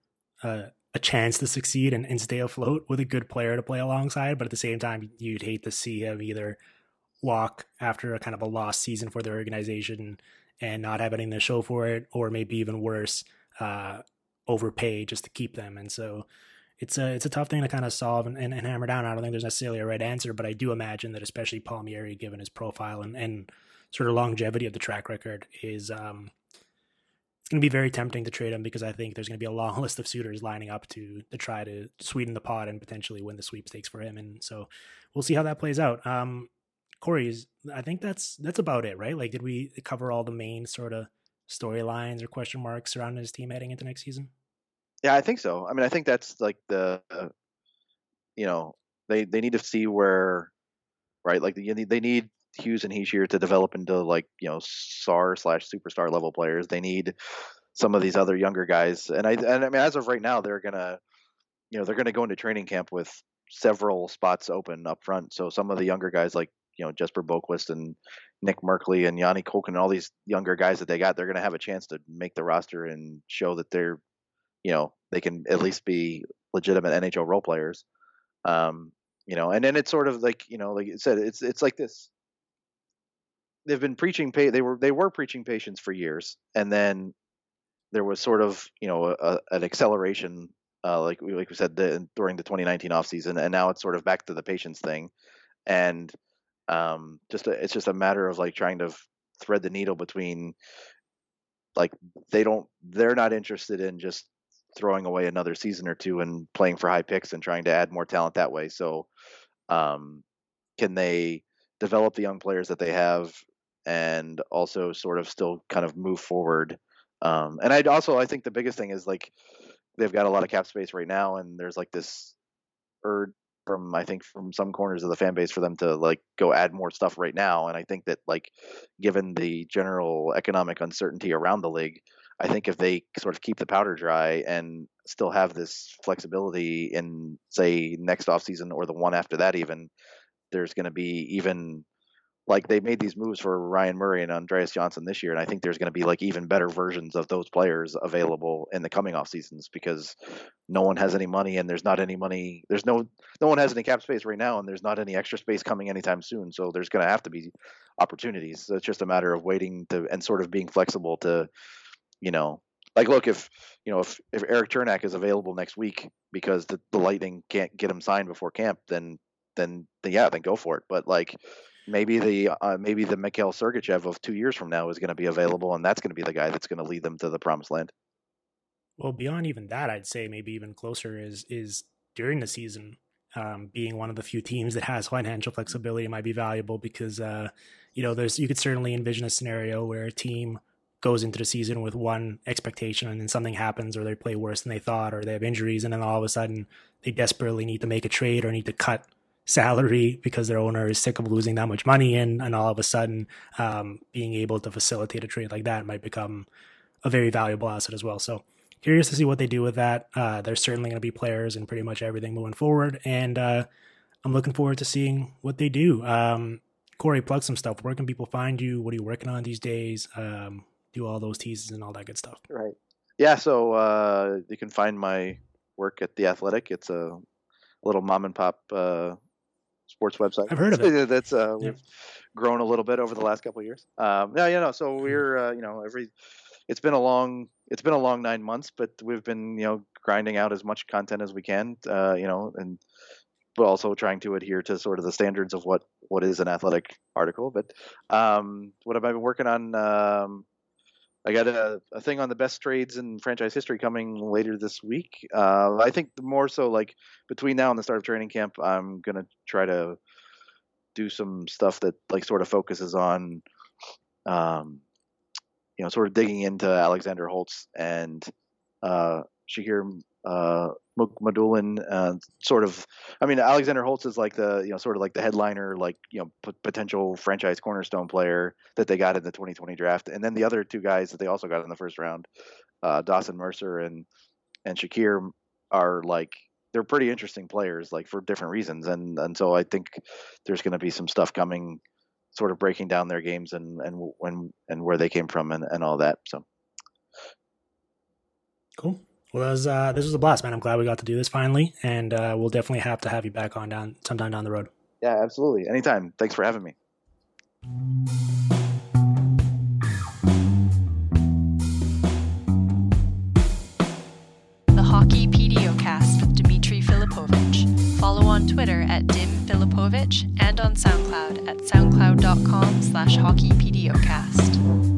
a chance to succeed and stay afloat with a good player to play alongside, but at the same time, you'd hate to see him either walk after a kind of a lost season for the organization and not have anything to show for it, or maybe even worse, overpay just to keep them. And so it's a tough thing to kind of solve and hammer down. I don't think there's necessarily a right answer, but I do imagine that especially Palmieri, given his profile and sort of longevity of the track record, is it's going to be very tempting to trade him, because I think there's going to be a long list of suitors lining up to try to sweeten the pot and potentially win the sweepstakes for him. And so we'll see how that plays out. Corey, I think that's about it, right? Like, did we cover all the main sort of storylines or question marks surrounding his team heading into next season? Yeah, I think so. I mean, I think that's like you know, they need to see where, right? Like they need Hughes and Hischier to develop into, like, you know, star/superstar level players. They need some of these other younger guys, and I mean, as of right now, they're gonna go into training camp with several spots open up front. So some of the younger guys, like, you know, Jesper Boquist and Nick Merkley and Yanni Koken and all these younger guys that they got, they're going to have a chance to make the roster and show that they're, you know, they can at least be legitimate NHL role players. You know, and then it's sort of like, you know, like you said, it's like this. They've been preaching they were preaching patience for years, and then there was sort of, you know, an acceleration, like we said, during the 2019 offseason, and now it's sort of back to the patience thing. And it's just a matter of like trying to thread the needle between, like, they're not interested in just throwing away another season or two and playing for high picks and trying to add more talent that way. So can they develop the young players that they have and also sort of still kind of move forward? And I think the biggest thing is, like, they've got a lot of cap space right now, and there's like this urge from some corners of the fan base for them to, like, go add more stuff right now. And I think that, like, given the general economic uncertainty around the league, I think if they sort of keep the powder dry and still have this flexibility in, say, next offseason or the one after that, even, there's going to be even, like, they made these moves for Ryan Murray and Andreas Johnson this year, and I think there's going to be, like, even better versions of those players available in the coming off seasons, because no one has any money, and there's not any money. No one has any cap space right now, and there's not any extra space coming anytime soon. So there's going to have to be opportunities. So it's just a matter of waiting and sort of being flexible to, you know, like, look, if Eric Chernak is available next week because the Lightning can't get him signed before camp, then go for it. But, like, maybe the Mikhail Sergachev of 2 years from now is going to be available, and that's going to be the guy that's going to lead them to the promised land. Well, beyond even that, I'd say maybe even closer is during the season, being one of the few teams that has financial flexibility might be valuable, because you know, you could certainly envision a scenario where a team goes into the season with one expectation, and then something happens, or they play worse than they thought, or they have injuries, and then all of a sudden they desperately need to make a trade or need to cut salary because their owner is sick of losing that much money, and all of a sudden being able to facilitate a trade like that might become a very valuable asset as well. So curious to see what they do with that. There's certainly going to be players in pretty much everything moving forward, and I'm looking forward to seeing what they do. Corey, plug some stuff. Where can people find you? What are you working on these days? Do all those teases and all that good stuff. Right. Yeah, so you can find my work at The Athletic. It's a little mom and pop sports website. I've heard of it. That's we've grown a little bit over the last couple of years. So we're it's been a long 9 months, but we've been grinding out as much content as we can, and but also trying to adhere to sort of the standards of what is an athletic article. But what have I been working on? I got a thing on the best trades in franchise history coming later this week. I think more so like between now and the start of training camp, I'm going to try to do some stuff that like sort of focuses on, sort of digging into Alexander Holtz and Shakir Mukhamadullin. Alexander Holtz is like the sort of like the headliner, like potential franchise cornerstone player that they got in the 2020 draft, and then the other two guys that they also got in the first round, Dawson Mercer and Shakir, are like they're pretty interesting players, like for different reasons, and so I think there's going to be some stuff coming, sort of breaking down their games and where they came from and all that. So cool. Well, this was a blast, man. I'm glad we got to do this finally, and we'll definitely have to have you back on sometime down the road. Yeah, absolutely. Anytime. Thanks for having me. The Hockey PDOcast with Dmitry Filipovich. Follow on Twitter at DimFilipovich and on SoundCloud at soundcloud.com/hockeypdocast.